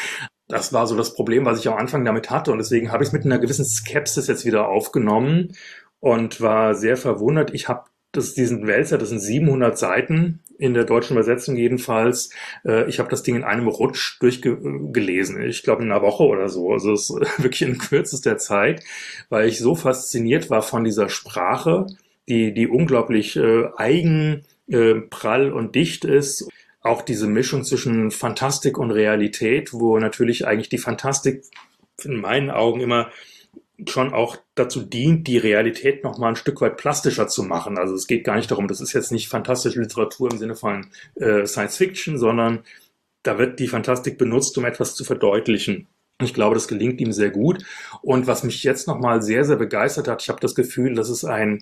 Das war so das Problem, was ich am Anfang damit hatte und deswegen habe ich es mit einer gewissen Skepsis jetzt wieder aufgenommen und war sehr verwundert. Ich habe das ist diesen Wälzer, das sind siebenhundert Seiten, in der deutschen Übersetzung jedenfalls. Ich habe das Ding in einem Rutsch durchgelesen, ich glaube in einer Woche oder so. Also es ist wirklich in kürzester Zeit, weil ich so fasziniert war von dieser Sprache, die, die unglaublich äh, eigen, äh, prall und dicht ist. Auch diese Mischung zwischen Fantastik und Realität, wo natürlich eigentlich die Fantastik in meinen Augen immer schon auch dazu dient, die Realität noch mal ein Stück weit plastischer zu machen. Also es geht gar nicht darum, das ist jetzt nicht fantastische Literatur im Sinne von äh, Science Fiction, sondern da wird die Fantastik benutzt, um etwas zu verdeutlichen. Ich glaube, das gelingt ihm sehr gut. Und was mich jetzt noch mal sehr, sehr begeistert hat, ich habe das Gefühl, das ist ein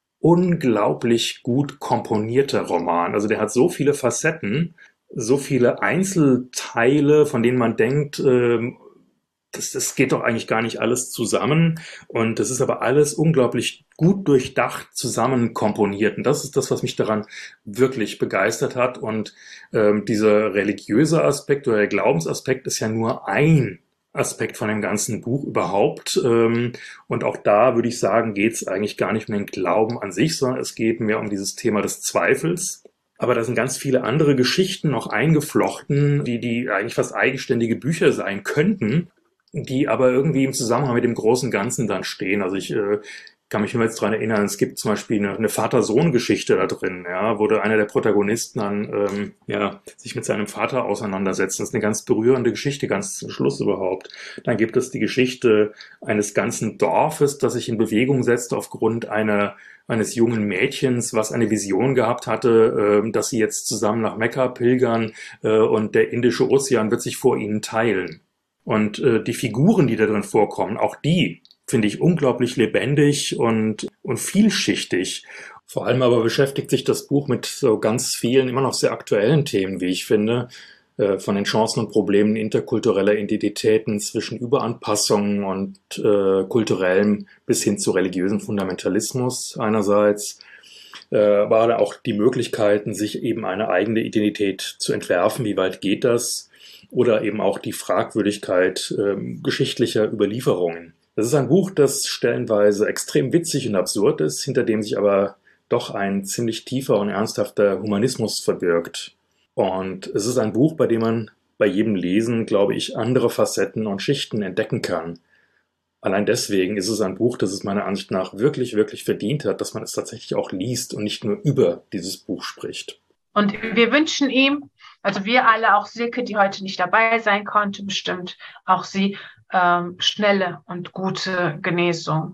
unglaublich gut komponierter Roman. Also der hat so viele Facetten, so viele Einzelteile, von denen man denkt, äh, Das, das geht doch eigentlich gar nicht alles zusammen, und das ist aber alles unglaublich gut durchdacht zusammen komponiert, und das ist das, was mich daran wirklich begeistert hat. Und ähm, dieser religiöse Aspekt oder der Glaubensaspekt ist ja nur ein Aspekt von dem ganzen Buch überhaupt, ähm, und auch da würde ich sagen, geht es eigentlich gar nicht um den Glauben an sich, sondern es geht mehr um dieses Thema des Zweifels. Aber da sind ganz viele andere Geschichten noch eingeflochten, die, die eigentlich fast eigenständige Bücher sein könnten, die aber irgendwie im Zusammenhang mit dem großen Ganzen dann stehen. Also ich äh, kann mich nur jetzt dran erinnern, es gibt zum Beispiel eine, eine Vater-Sohn-Geschichte da drin, ja, wo der, einer der Protagonisten dann ähm, ja, sich mit seinem Vater auseinandersetzt. Das ist eine ganz berührende Geschichte, ganz zum Schluss überhaupt. Dann gibt es die Geschichte eines ganzen Dorfes, das sich in Bewegung setzt aufgrund einer eines jungen Mädchens, was eine Vision gehabt hatte, äh, dass sie jetzt zusammen nach Mekka pilgern, äh, und der Indische Ozean wird sich vor ihnen teilen. Und äh, die Figuren, die da drin vorkommen, auch die finde ich unglaublich lebendig und, und vielschichtig. Vor allem aber beschäftigt sich das Buch mit so ganz vielen, immer noch sehr aktuellen Themen, wie ich finde, äh, von den Chancen und Problemen interkultureller Identitäten zwischen Überanpassung und äh, kulturellem bis hin zu religiösem Fundamentalismus einerseits, äh, aber auch die Möglichkeiten, sich eben eine eigene Identität zu entwerfen. Wie weit geht das? Oder eben auch die Fragwürdigkeit äh, geschichtlicher Überlieferungen. Das ist ein Buch, das stellenweise extrem witzig und absurd ist, hinter dem sich aber doch ein ziemlich tiefer und ernsthafter Humanismus verbirgt. Und es ist ein Buch, bei dem man bei jedem Lesen, glaube ich, andere Facetten und Schichten entdecken kann. Allein deswegen ist es ein Buch, das es meiner Ansicht nach wirklich, wirklich verdient hat, dass man es tatsächlich auch liest und nicht nur über dieses Buch spricht. Und wir wünschen ihm, also wir alle, auch Silke, die heute nicht dabei sein konnte, bestimmt auch sie, ähm, schnelle und gute Genesung.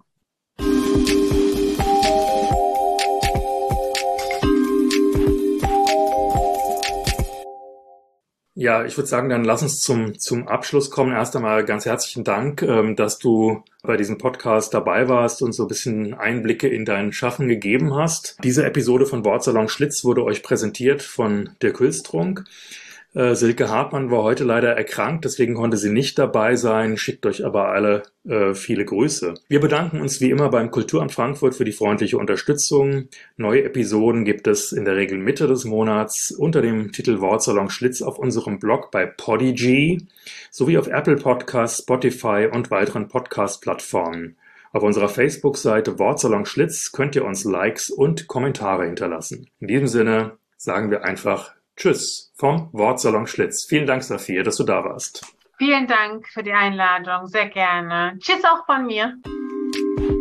Ja, ich würde sagen, dann lass uns zum, zum Abschluss kommen. Erst einmal ganz herzlichen Dank, ähm, dass du bei diesem Podcast dabei warst und so ein bisschen Einblicke in dein Schaffen gegeben hast. Diese Episode von Wortsalon Schlitz wurde euch präsentiert von Dirk Hülstrunk. Äh, Silke Hartmann war heute leider erkrankt, deswegen konnte sie nicht dabei sein, schickt euch aber alle äh, viele Grüße. Wir bedanken uns wie immer beim Kulturamt Frankfurt für die freundliche Unterstützung. Neue Episoden gibt es in der Regel Mitte des Monats unter dem Titel Wortsalon Schlitz auf unserem Blog bei Podigy sowie auf Apple Podcasts, Spotify und weiteren Podcast-Plattformen. Auf unserer Facebook-Seite Wortsalon Schlitz könnt ihr uns Likes und Kommentare hinterlassen. In diesem Sinne sagen wir einfach Tschüss vom Wortsalon Schlitz. Vielen Dank, Safia, dass du da warst. Vielen Dank für die Einladung, sehr gerne. Tschüss auch von mir.